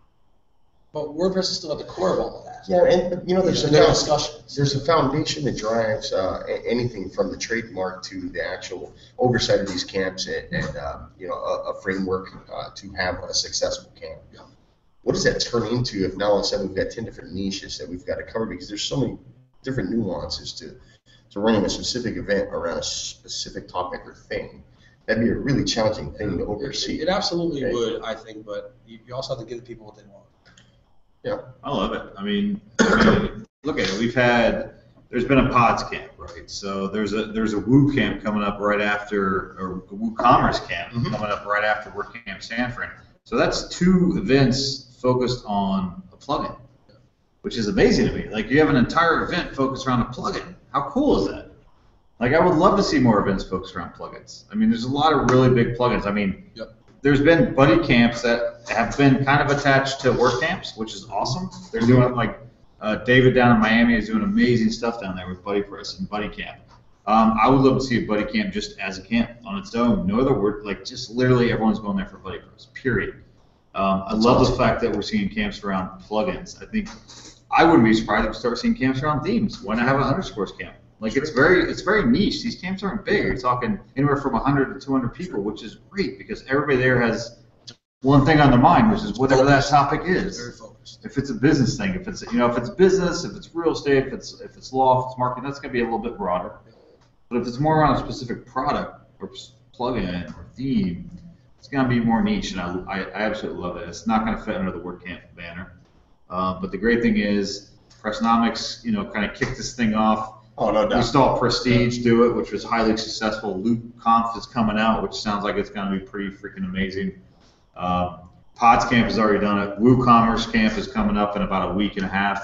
But WordPress is still at the core of all of that. Yeah, and you know, there's a And there are found- discussions. there's a foundation that drives uh, a- anything from the trademark to the actual oversight of these camps, and, and um, you know, a, a framework uh, to have a successful camp. Yeah. What does that turn into if now all of a sudden we've got ten different niches that we've got to cover, because there's so many different nuances to to running a specific event around a specific topic or thing? That'd be a really challenging thing to oversee. It, it absolutely Okay. would, I think, but you, you also have to give the people what they want. I love it. I mean, I mean, look at it. We've had, there's been a Pods camp, right? So there's a there's a Woo camp coming up right after, or a Woo Commerce camp Mhm. coming up right after WordCamp San Fran. So that's two events focused on a plugin, which is amazing to me. Like, you have an entire event focused around a plugin. How cool is that? Like, I would love to see more events focused around plugins. I mean, there's a lot of really big plugins. I mean, Yep. there's been buddy camps that have been kind of attached to WordCamps, which is awesome. They're doing, like, uh, David down in Miami is doing amazing stuff down there with BuddyPress and Buddy Camp. Um, I would love to see a Buddy Camp just as a camp on its own. No other word, like, just literally everyone's going there for BuddyPress, period. Um, I love the fact that we're seeing camps around plugins. I think I wouldn't be surprised if we start seeing camps around themes. Why not have an underscores camp? Like, it's very it's very niche. These camps aren't big. You're talking anywhere from one hundred to two hundred people, which is great because everybody there has one thing on their mind, which is whatever that topic Very is. focused. If it's a business thing, if it's you know if it's business, if it's real estate, if it's if it's law, if it's marketing, that's gonna be a little bit broader. But if it's more around a specific product or s- plugin or theme, it's gonna be more niche, and I, I, I absolutely love it. It's not gonna fit under the WordCamp banner. Uh, but the great thing is, Pressnomics, you know, kind of kicked this thing off. Oh, no We doubt. saw Prestige do it, which was highly successful. Loop Conf is coming out, which sounds like it's going to be pretty freaking amazing. Um, Pods Camp has already done it. WooCommerce Camp is coming up in about a week and a half.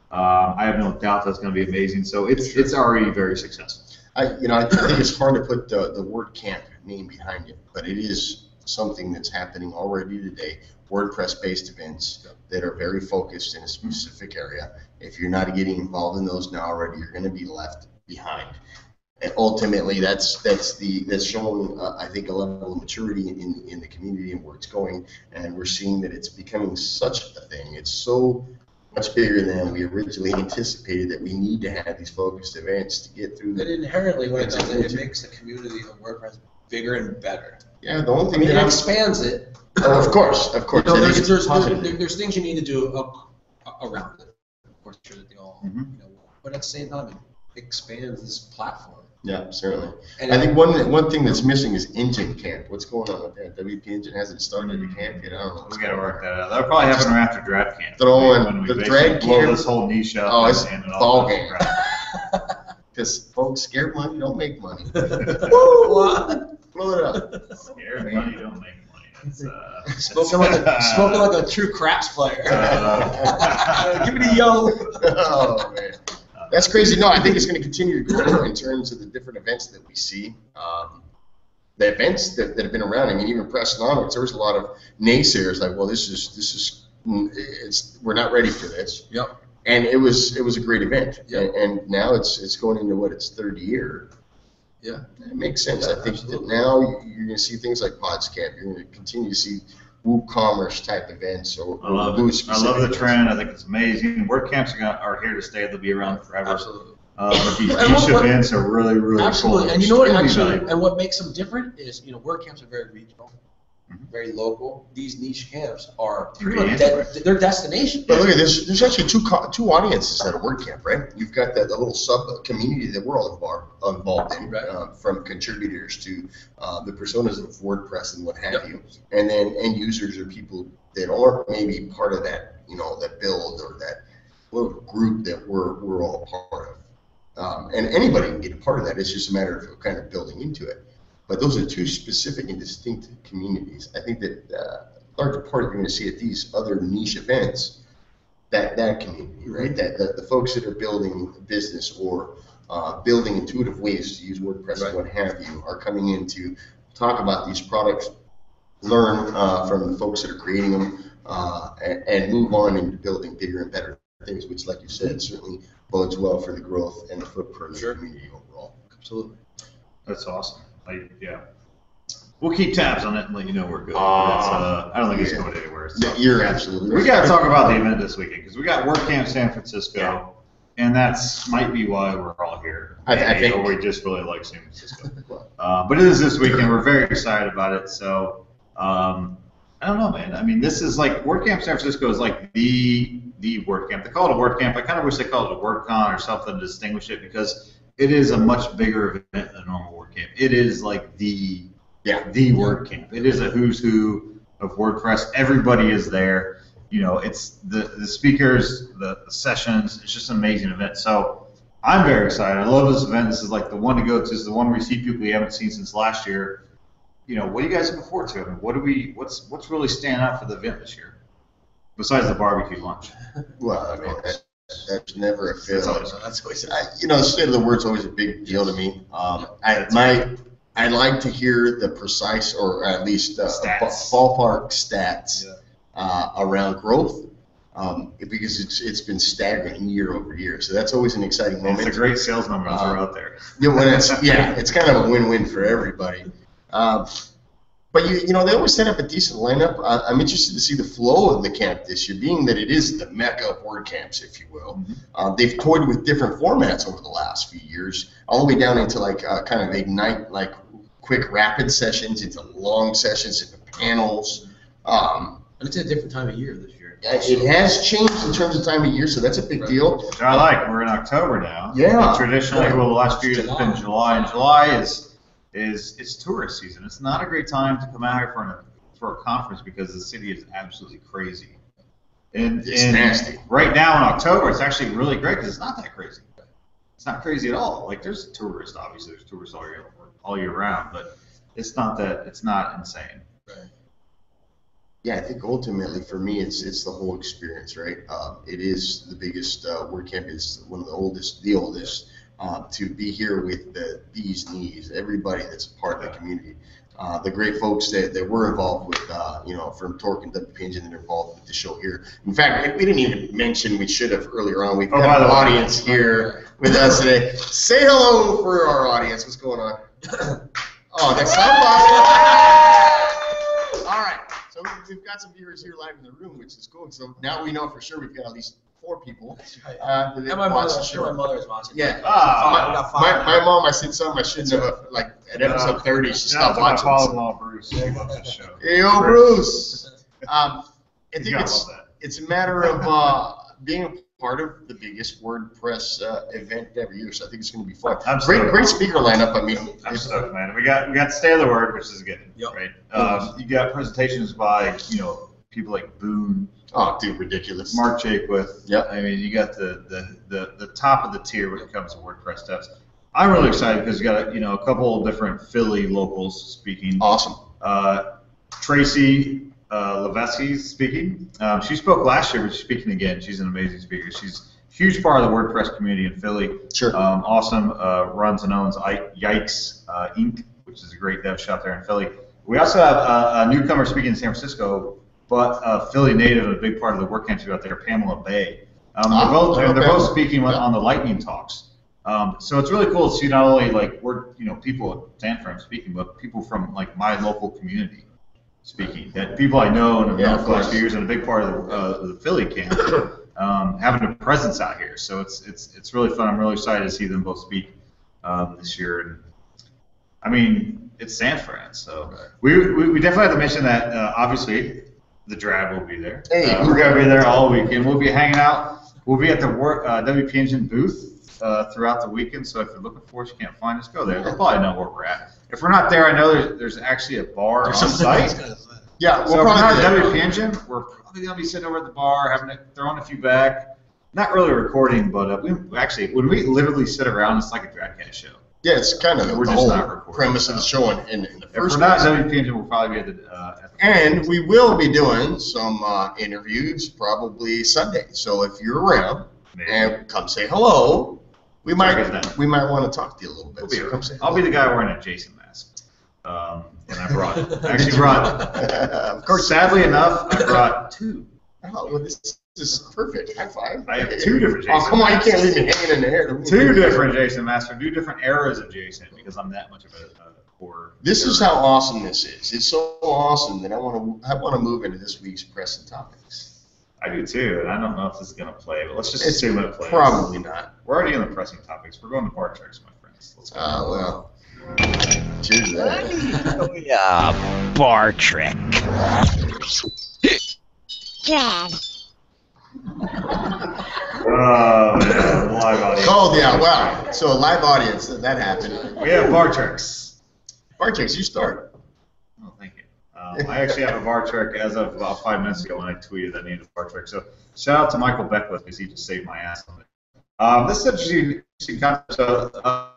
Um, I have no doubt that's going to be amazing. So it's it's already very successful. I, you know, I think it's hard to put the, the WordCamp name behind it, but it is something that's happening already today. WordPress-based events that are very focused in a specific area. If you're not getting involved in those now already, you're going to be left behind. And ultimately, that's that's the that's showing uh, I think a level of maturity in in the community and where it's going, and we're seeing that it's becoming such a thing. It's so much bigger than we originally anticipated that we need to have these focused events to get through. But The, inherently, when it It's does a- it, it makes the community of WordPress bigger and better. yeah, the only I thing mean, that it I'm, expands it. oh, of course, of course, You know, that there's, is there's, positive. there- there's things you need to do up, around it. Of course, sure that they all, Mhm. you know, but at the same time, it expands this platform. Yeah, certainly. And I think one one thing that's missing is Engine Camp. What's going on with that? W P Engine hasn't started the camp yet. I don't know. what's We got to going work on. that out. That'll probably happen right after draft camp. Throw in when we the basically drag blow camp. this whole niche up. Oh, and- it's and it all ball goes game. right. Because folks, scared money don't make money. What? Blow it up. Scared money don't make money. It's, uh, Smoking like a smoking like a true craps player. Uh, Give me the yo. Oh man, that's crazy. No, I think it's going to continue to grow in terms of the different events that we see. Um, the events that, that have been around. I mean, even pressing onwards, there was a lot of naysayers like, well, this is this is mm, it's we're not ready for this. Yep. And it was it was a great event. Yeah. And, and now it's it's going into what its third year. Yeah. It makes sense. Yeah, I think absolutely. that now you're going to see things like PodsCamp. You're going to continue to see WooCommerce type events or, I love or Woo it. I love the specific trend. I think it's amazing. WordCamps are, gonna, are here to stay. They'll be around forever. Absolutely. Uh, but these And niche what- what- events are really, really Absolutely. cool. And you know what? It's gonna be Actually, valuable. and what makes them different is, you know, WordCamps are very regional, Mhm. very local. These niche camps are You pretty can much answer de- they're destinations. But look at this. There's actually two co- two audiences at a WordCamp, right? You've got that the little sub community that we're all involved involved in, Right. um, from contributors to uh, the personas of WordPress and what have Yep. you, and then end users are people that aren't maybe part of that, you know, that build or that little group that we're we're all part of. Um, and anybody can get a part of that. It's just a matter of kind of building into it. But those are two specific and distinct communities. I think that uh, larger part you're going to see at these other niche events, that that community, right? That, that the folks that are building a business or uh, building intuitive ways to use WordPress Right. and what have you are coming in to talk about these products, learn uh, from the folks that are creating them, uh, and, and move on into building bigger and better things, which, like you said, certainly bodes well for the growth and the footprint of Sure. the community overall. Absolutely. That's awesome. Like, yeah. We'll keep tabs on it and let you know we're good. Uh, It's, uh, I don't think it's yeah. going anywhere. So. You're absolutely We right. got to talk about the event this weekend because we got WordCamp San Francisco, Yeah. and that's might be why we're all here. I- I Maybe, think- or we just really like San Francisco. uh, but it is this weekend. We're very excited about it. So um, I don't know, man. I mean, this is like WordCamp San Francisco is like the the WordCamp. They call it a WordCamp. I kind of wish they called it a WordCon or something to distinguish it because it is a much bigger event than a normal WordCamp. It is like the Yeah. the WordCamp. It is a who's who of WordPress. Everybody is there. You know, it's the the speakers, the, the sessions. It's just an amazing event. So I'm very excited. I love this event. This is like the one to go to. This is the one where we see people we haven't seen since last year. You know, what are you guys looking forward to? I mean, what do we? What's what's really standing out for the event this year, besides the barbecue lunch? Well, I mean, that, that's never a fail. That's always- That's always I, you know, the state of the word's always a big deal to me. Um, I, my, I like to hear the precise or at least uh, Stats. ballpark stats Yeah. uh, around growth um, because it's it's been staggering year over year. So that's always an exciting moment. It's a great sales number to throw out there. Yeah, when it's, yeah, it's kind of a win-win for everybody. Um, but you, you know, they always set up a decent lineup. Uh, I'm interested to see the flow of the camp this year, being that it is the mecca of word camps, if you will. Mhm. Uh, they've toyed with different formats over the last few years, all the way down into like uh, kind of ignite, like quick rapid sessions, into long sessions, into panels. Um, And it's a different time of year this year. it has changed in terms of time of year, so that's a big Right. deal. Which I like. We're in October now. Yeah. And traditionally, Right. well, the last few years it's been July. July, and July is is it's tourist season. It's not a great time to come out here for an, for a conference because the city is absolutely crazy. And, It's and nasty. right now in October, it's actually really great because it's not that crazy. It's not crazy at all. Like there's tourists, obviously, there's tourists all year all year round, but it's not that it's not insane. Right. Yeah, I think ultimately for me, it's it's the whole experience, right? Uh, it is the biggest uh, WordCamp. It's one of the oldest, the oldest. Uh, to be here with the bees knees, everybody that's a part of the community, uh, the great folks that, that were involved with, uh, you know, from Torque and W P Engine that are involved with the show here. In fact, we didn't even mention, we should have earlier on, we've Oh, got by an the way. audience here with us today. Say hello for our audience. What's going on? Oh, that's somebody. All right. So we've got some viewers here live in the room, which is cool. So now we know for sure we've got at least four people. Uh, that And my watch mother, the I'm sure my show. mother is watching. Yeah. Ah, we got My, five. my mom, I said something I shouldn't have, like, at episode thirty, she Shout out stopped to my watching. father-in-law, Bruce. He loves this show. Hey, yo, Bruce. Um, I You think gotta it's, love that. it's a matter of uh, being a part of the biggest WordPress uh, event every year, so I think it's going to be fun. I'm Great, stoked. great speaker lineup. I mean, I'm if- stoked, man. We got we got Stay of the Word, which is good, Yep. right? Um, you got presentations by you know people like Boone, oh, dude, ridiculous. Mark Jakewith. Yep. I mean, you got the, the, the, the top of the tier when it comes to WordPress devs. I'm really excited because you got you know a couple of different Philly locals speaking. Awesome. Uh, Tracy uh, Levesky's speaking. Um, she spoke last year, but she's speaking again. She's an amazing speaker. She's a huge part of the WordPress community in Philly. Sure. Um, awesome. Uh, runs and owns I- Yikes uh, Incorporated, which is a great dev shop there in Philly. We also have a, a newcomer speaking in San Francisco, but a Philly native and a big part of the WordCamp out there, Pamela Bay. Um, Ah, they're both they're, they're both okay. speaking Yeah. on the Lightning Talks. Um, so it's really cool to see not only like we're you know people at San Fran speaking, but people from like my local community speaking. That people I know and have Yeah, known of for like course. few years and a big part of the, uh, the Philly camp, um, having a presence out here. So it's it's it's really fun. I'm really excited to see them both speak um, this year. And I mean, it's San Fran, so we we, we definitely have to mention that. Uh, obviously, the drag will be there. Hey. Uh, we're gonna be there all weekend. We'll be hanging out. We'll be at the work, uh, W P Engine booth uh, throughout the weekend. So if you're looking for us, you can't find us, go there. They'll probably know where we're at. If we're not there, I know there's, there's actually a bar on There's something I was site. gonna say. Yeah, we'll So if we're not probably at do W that. P Engine, we're probably gonna be sitting over at the bar, having a, throwing a few back. Not really recording, but uh, we actually when we literally sit around, it's like a Dragcast show. Yeah, it's kind of We're the just whole not recording, premise of the so. show in, in, in the If first we're not place. at W P Engine, we'll probably be at the. Uh, at the And we will be doing some uh, interviews probably Sunday. So if you're around Maybe. and come say hello, we Check us might out. we might want to talk to you a little bit. We'll be So around. come say I'll be the hello. guy wearing a Jason mask. Um, and I brought, I actually brought, Of of course. course, sadly enough, I brought two. Oh, well, this is perfect. High five. I have two different Oh, Jason come on, you masks. can't leave me hanging in the air. Two different Jason masks for two different eras of Jason because I'm that much of a, a horror. This is nerd. how awesome this is. It's so awesome that I want to I want to move into this week's press and topics. I do too, and I don't know if this is gonna play, but let's just It's assume it plays. Probably not. We're already in the pressing topics. We're going to bar tricks, my friends. Let's go. Uh, well, cheers to that. Oh, yeah, bar trick. Dad. Oh, man, live audience. Oh, yeah, wow. So a live audience, that happened. We have bar tricks. Bartrix, you start. Oh, thank you. Um, I actually have a bar trick as of about five minutes ago when I tweeted that I needed a bar trick. So shout out to Michael Beckwith because he just saved my ass on it. Um, this is interesting, interesting concept. So, uh,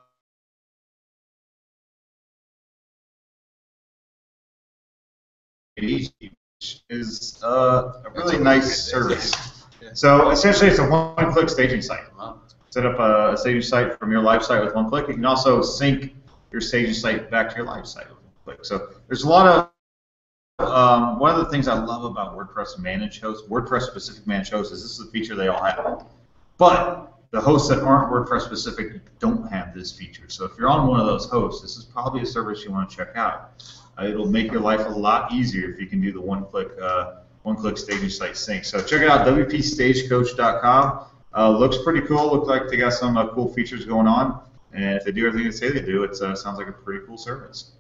is uh, a really nice service. So essentially, it's a one-click staging site. Set up a staging site from your live site with one click. You can also sync your staging site back to your live site with one click. So there's a lot of um, one of the things I love about WordPress managed hosts, WordPress specific managed hosts, is this is a feature they all have. But the hosts that aren't WordPress specific don't have this feature. So if you're on one of those hosts, this is probably a service you want to check out. Uh, it'll make your life a lot easier if you can do the one-click uh, one-click staging site sync. So check it out, W P stagecoach dot com. Uh, looks pretty cool. Looks like they got some uh, cool features going on. And if they do everything they say they do, it uh, sounds like a pretty cool service.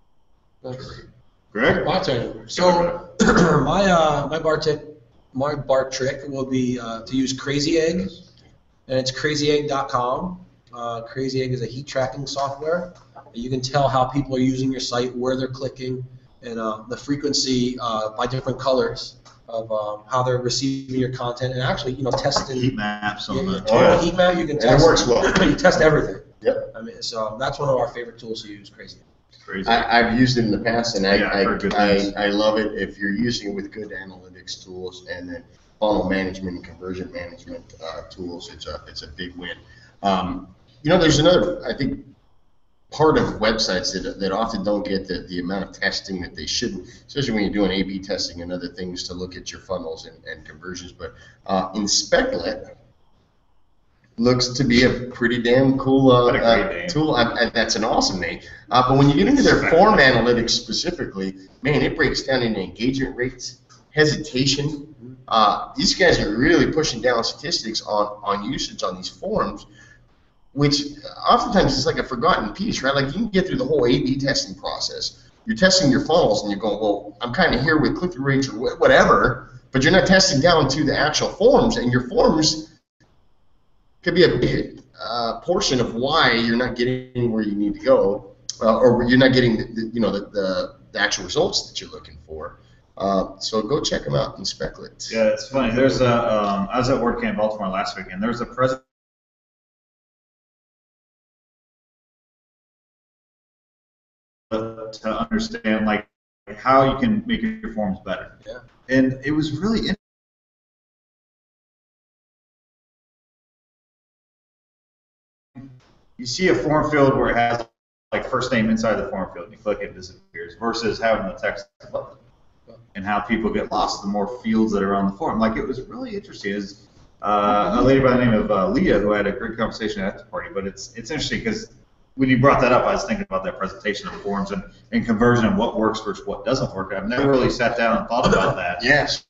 Greg? My turn. So my uh, my bar tip, my bar trick will be uh, to use Crazy Egg, and it's crazy egg dot com. Uh, Crazy Egg is a heat tracking software. You can tell how people are using your site, where they're clicking, and uh, the frequency uh, by different colors of um, how they're receiving your content, and actually, you know, testing. Heat maps on Yeah, the. you can heat map. You can And it test. works well. You test everything. Yep. I mean, so that's one of our favorite tools to use. Crazy Egg. Crazy. I, I've used it in the past, and I, Yeah, I've heard good I, things. I, I love it if you're using it with good analytics tools and then funnel management and conversion management uh, tools. It's a it's a big win. Um, you know, there's another I think part of websites that that often don't get the, the amount of testing that they should, especially when you're doing A B testing and other things to look at your funnels and, and conversions. But uh, Inspectlet looks to be a pretty damn cool uh, What a great uh, name. tool. I, I, that's an awesome name. Uh, but when you get into their form analytics specifically, man, it breaks down into engagement rates, hesitation. Uh, these guys are really pushing down statistics on, on usage on these forms, which oftentimes is like a forgotten piece, right? Like you can get through the whole A B testing process. You're testing your funnels and you're going, well, I'm kind of here with click-through rates or wh- whatever, but you're not testing down to the actual forms, and your forms could be a big uh, portion of why you're not getting where you need to go, uh, or you're not getting the, the, you know the, the, the actual results that you're looking for. Uh, so go check them out in Inspeclet. Yeah, it's funny. There's a. Um, I was at WordCamp Baltimore last week, and there was a president to understand like how you can make your forms better. Yeah. And it was really interesting. You see a form field where it has like first name inside the form field, and you click it, it disappears, versus having the text above it. And how people get lost the more fields that are on the form. Like it was really interesting. Is uh, a lady by the name of uh, Leah who had a great conversation at the party. But it's it's interesting because when you brought that up, I was thinking about that presentation of forms and, and conversion and what works versus what doesn't work. I've never really sat down and thought about that. Yes.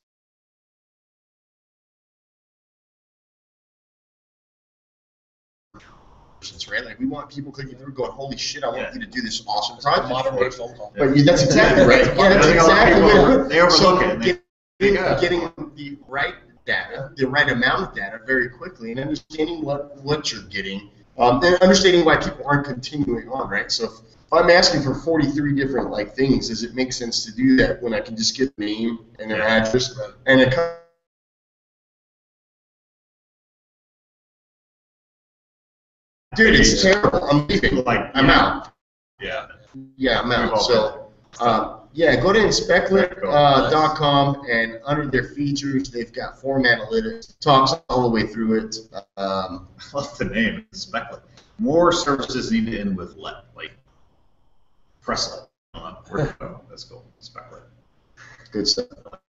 Right? Like we want people clicking through, going, "Holy shit! I want Yeah. you to do this awesome A project." modern for day us." phone call. But you, that's exactly right. Yeah, I that's think a lot of exactly people, what it they overlook so it. And they, getting, yeah. getting the right data, the right amount of data very quickly, and understanding what, what you're getting, um, and understanding why people aren't continuing on, right? So if, if I'm asking for forty-three different like things, does it make sense to do that when I can just get a name and their Yeah. address and a co- Dude, it's terrible. I'm leaving. Like, I'm yeah. out. Yeah. Yeah, I'm We've out. all So, been there. uh, yeah, go to inspectlet dot com, and under their features, they've got form analytics. Talks all the way through it. Um, I love the name, Inspectlet. More services need to end with let, like press let. I don't know. Where- oh, that's cool. Inspectlet. good stuff.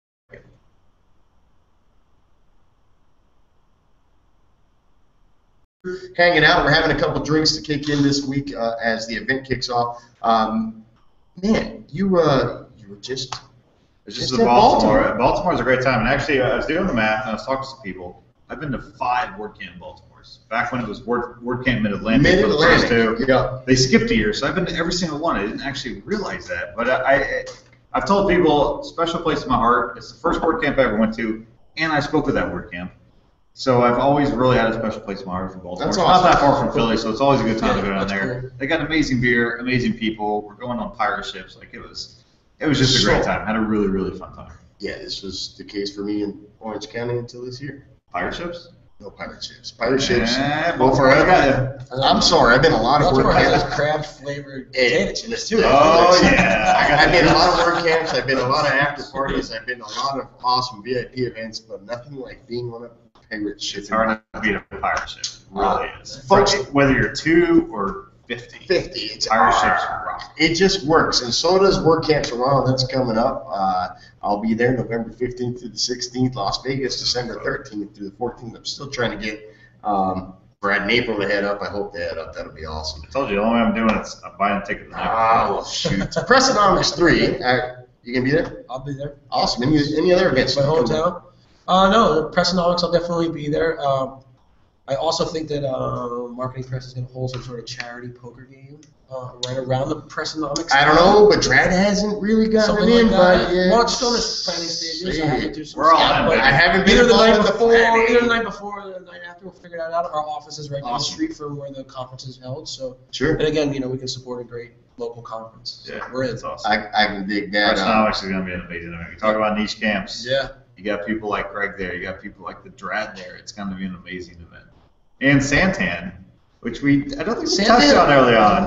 Hanging out. We're having a couple drinks to kick in this week uh, as the event kicks off. Um, man, you uh, you were just It's just It's the in Baltimore. Baltimore. Baltimore's a great time. And actually, I was doing the math and I was talking to some people. I've been to five WordCamp Baltimores. Back when it was Word, WordCamp Mid-Atlantic for the first two. Mid-Atlantic. Yeah. They skipped a year, so I've been to every single one. I didn't actually realize that. But I, I, I've told people, special place in my heart. It's the first WordCamp I ever went to, and I spoke at that WordCamp. So I've always really had a special place in my heart for Baltimore. That's It's awesome. not that far from Philly, so it's always a good time to go down That's there. cool. They got amazing beer, amazing people. We're going on pirate ships. Like it was, it was just a great So- time. Had a really, really fun time. Yeah, this was the case for me in Orange County until this year. Pirate ships? No pirate ships. Pirate ships. Eh, Go for Baltimore, it. I got you. I'm sorry. I've been a lot of Baltimore has WordCamps. those crab flavored Hey, potato chips too. Oh, yeah. I got I, I've been to a that. lot of work camps. I've been to a lot of after parties. I've been to a lot of awesome V I P events, but nothing like being on a pirate ship. It's hard to beat a pirate ship. It really Uh, is. folks- Whether you're two or fifty. fifty. It's Pirate ah, ships rock. It just works, and so does WordCamp Toronto. That's coming up. Uh, I'll be there November fifteenth through the sixteenth. Las Vegas, December thirteenth through the fourteenth. I'm still trying to get um, Brad and April to head up. I hope they head up. That'll be awesome. I told you, the only way I'm doing it is I'm buying a ticket the night Ah, before. well, shoot. Pressonomics three. Uh, you gonna be there? I'll be there. Awesome. Any, any other events? My you can- hometown. Uh, no, Pressonomics, I'll definitely be there. Um, I also think that uh, Marketing Press is going to hold some sort of charity poker game uh, right around the Pressonomics. I don't know, but Drad hasn't really gotten Something in, like that. but yeah. Well, it's still in its planning stages. I have to do some We're all stuff, in, but baby. I haven't been Either the involved night with the before, planning. either the night before or the night after, we'll figure that out. Our office is right down the Awesome. street from where the conference is held. So, Sure. and again, you know, we can support a great local conference. So Yeah, we're in. that's awesome. I, I can dig that. Uh, Pressonomics is going to be an amazing event. You talk about niche camps. Yeah. You got people like Greg there. You got people like the Drad there. It's going to be an amazing event. And Santan, which we I don't think we Santan- touched on early on. Uh,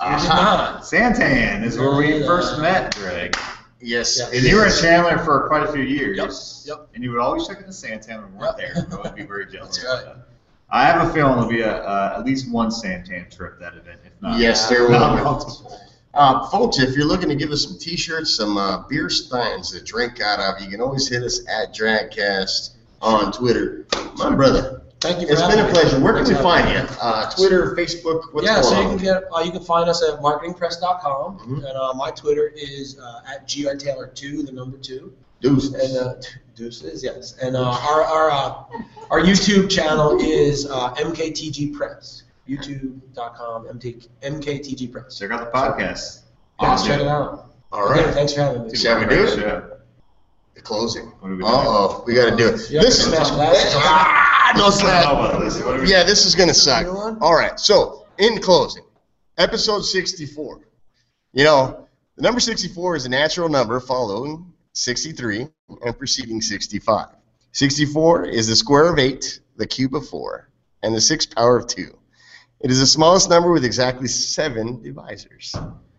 We did not. Santan is where we Yeah. first met, Greg. Yes. Yeah. it And you were in is. Chandler for quite a few years. Yep, yep. And you would always check into Santan when we weren't Yep. there. I would be very jealous. That's of right. that. I have a feeling there'll be a, uh, at least one Santan trip that event, if not. Yes, there not will. multiple. Uh, folks, if you're looking to give us some T-shirts, some uh, beer steins to drink out of, you can always hit us at Dragcast on Twitter. My brother, Thank you for it's having been a me. pleasure. Where can we Thanks for find having you? me. Uh, Twitter, Facebook, what's yeah, going so you on? can get uh, you can find us at marketing press dot com, Mhm. and uh, my Twitter is uh, at G R Taylor two, the number two, Deuce. and uh, deuces, yes, and uh, our our uh, our YouTube channel is uh, M K T G Press, YouTube dot com, M K T G Press. Check out the podcast. Yeah, check it out. All Okay, right. thanks for having me. Shall we do it? Yeah. The closing. What are we doing? Uh-oh, we got to do it. You have This to is smash glasses. ah, no I don't slash. know about this. What are we Yeah, this is going to suck. New one? All right, so in closing, episode sixty-four. You know, the number sixty-four is a natural number following sixty-three and preceding sixty-five. sixty-four is the square of eight, the cube of four, and the sixth power of two. It is the smallest number with exactly seven divisors.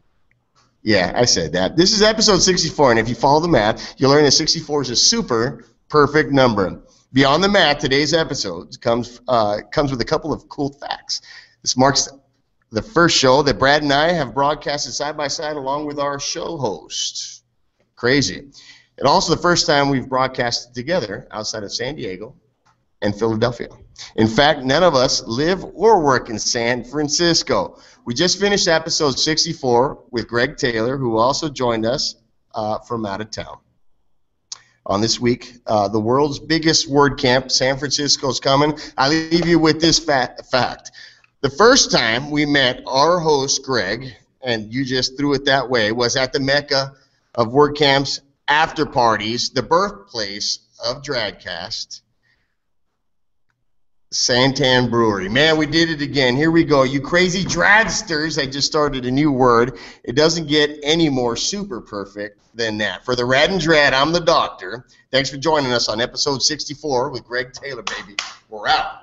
Yeah, I said that. This is episode sixty-four, and if you follow the math, you'll learn that sixty-four is a super perfect number. Beyond the math, today's episode comes uh, comes with a couple of cool facts. This marks the first show that Brad and I have broadcasted side by side along with our show host. Crazy. And also the first time we've broadcasted together outside of San Diego and Philadelphia. In fact, none of us live or work in San Francisco. We just finished episode sixty-four with Greg Taylor, who also joined us uh, from out of town. On this week, uh, the world's biggest word camp, San Francisco's coming. I leave you with this fat fact. The first time we met our host, Greg, and you just threw it that way, was at the Mecca of word camps after parties, the birthplace of Dragcast, Santan Brewery. Man, we did it again. Here we go. You crazy dragsters. I just started a new word. It doesn't get any more super perfect than that. For the Rad and Drad, I'm the doctor. Thanks for joining us on episode sixty-four with Greg Taylor, baby. We're out.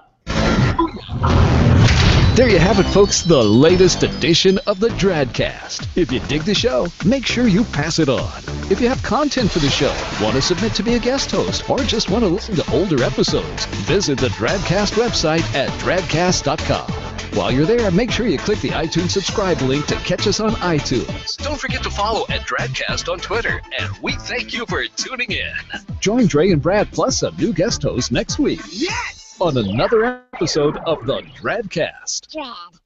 There you have it, folks, the latest edition of the Dradcast. If you dig the show, make sure you pass it on. If you have content for the show, want to submit to be a guest host, or just want to listen to older episodes, visit the Dradcast website at dradcast dot com. While you're there, make sure you click the iTunes subscribe link to catch us on iTunes. Don't forget to follow at Dradcast on Twitter, and we thank you for tuning in. Join Dre and Brad plus some new guest hosts next week. Yes! On another episode of the Dradcast. Drag.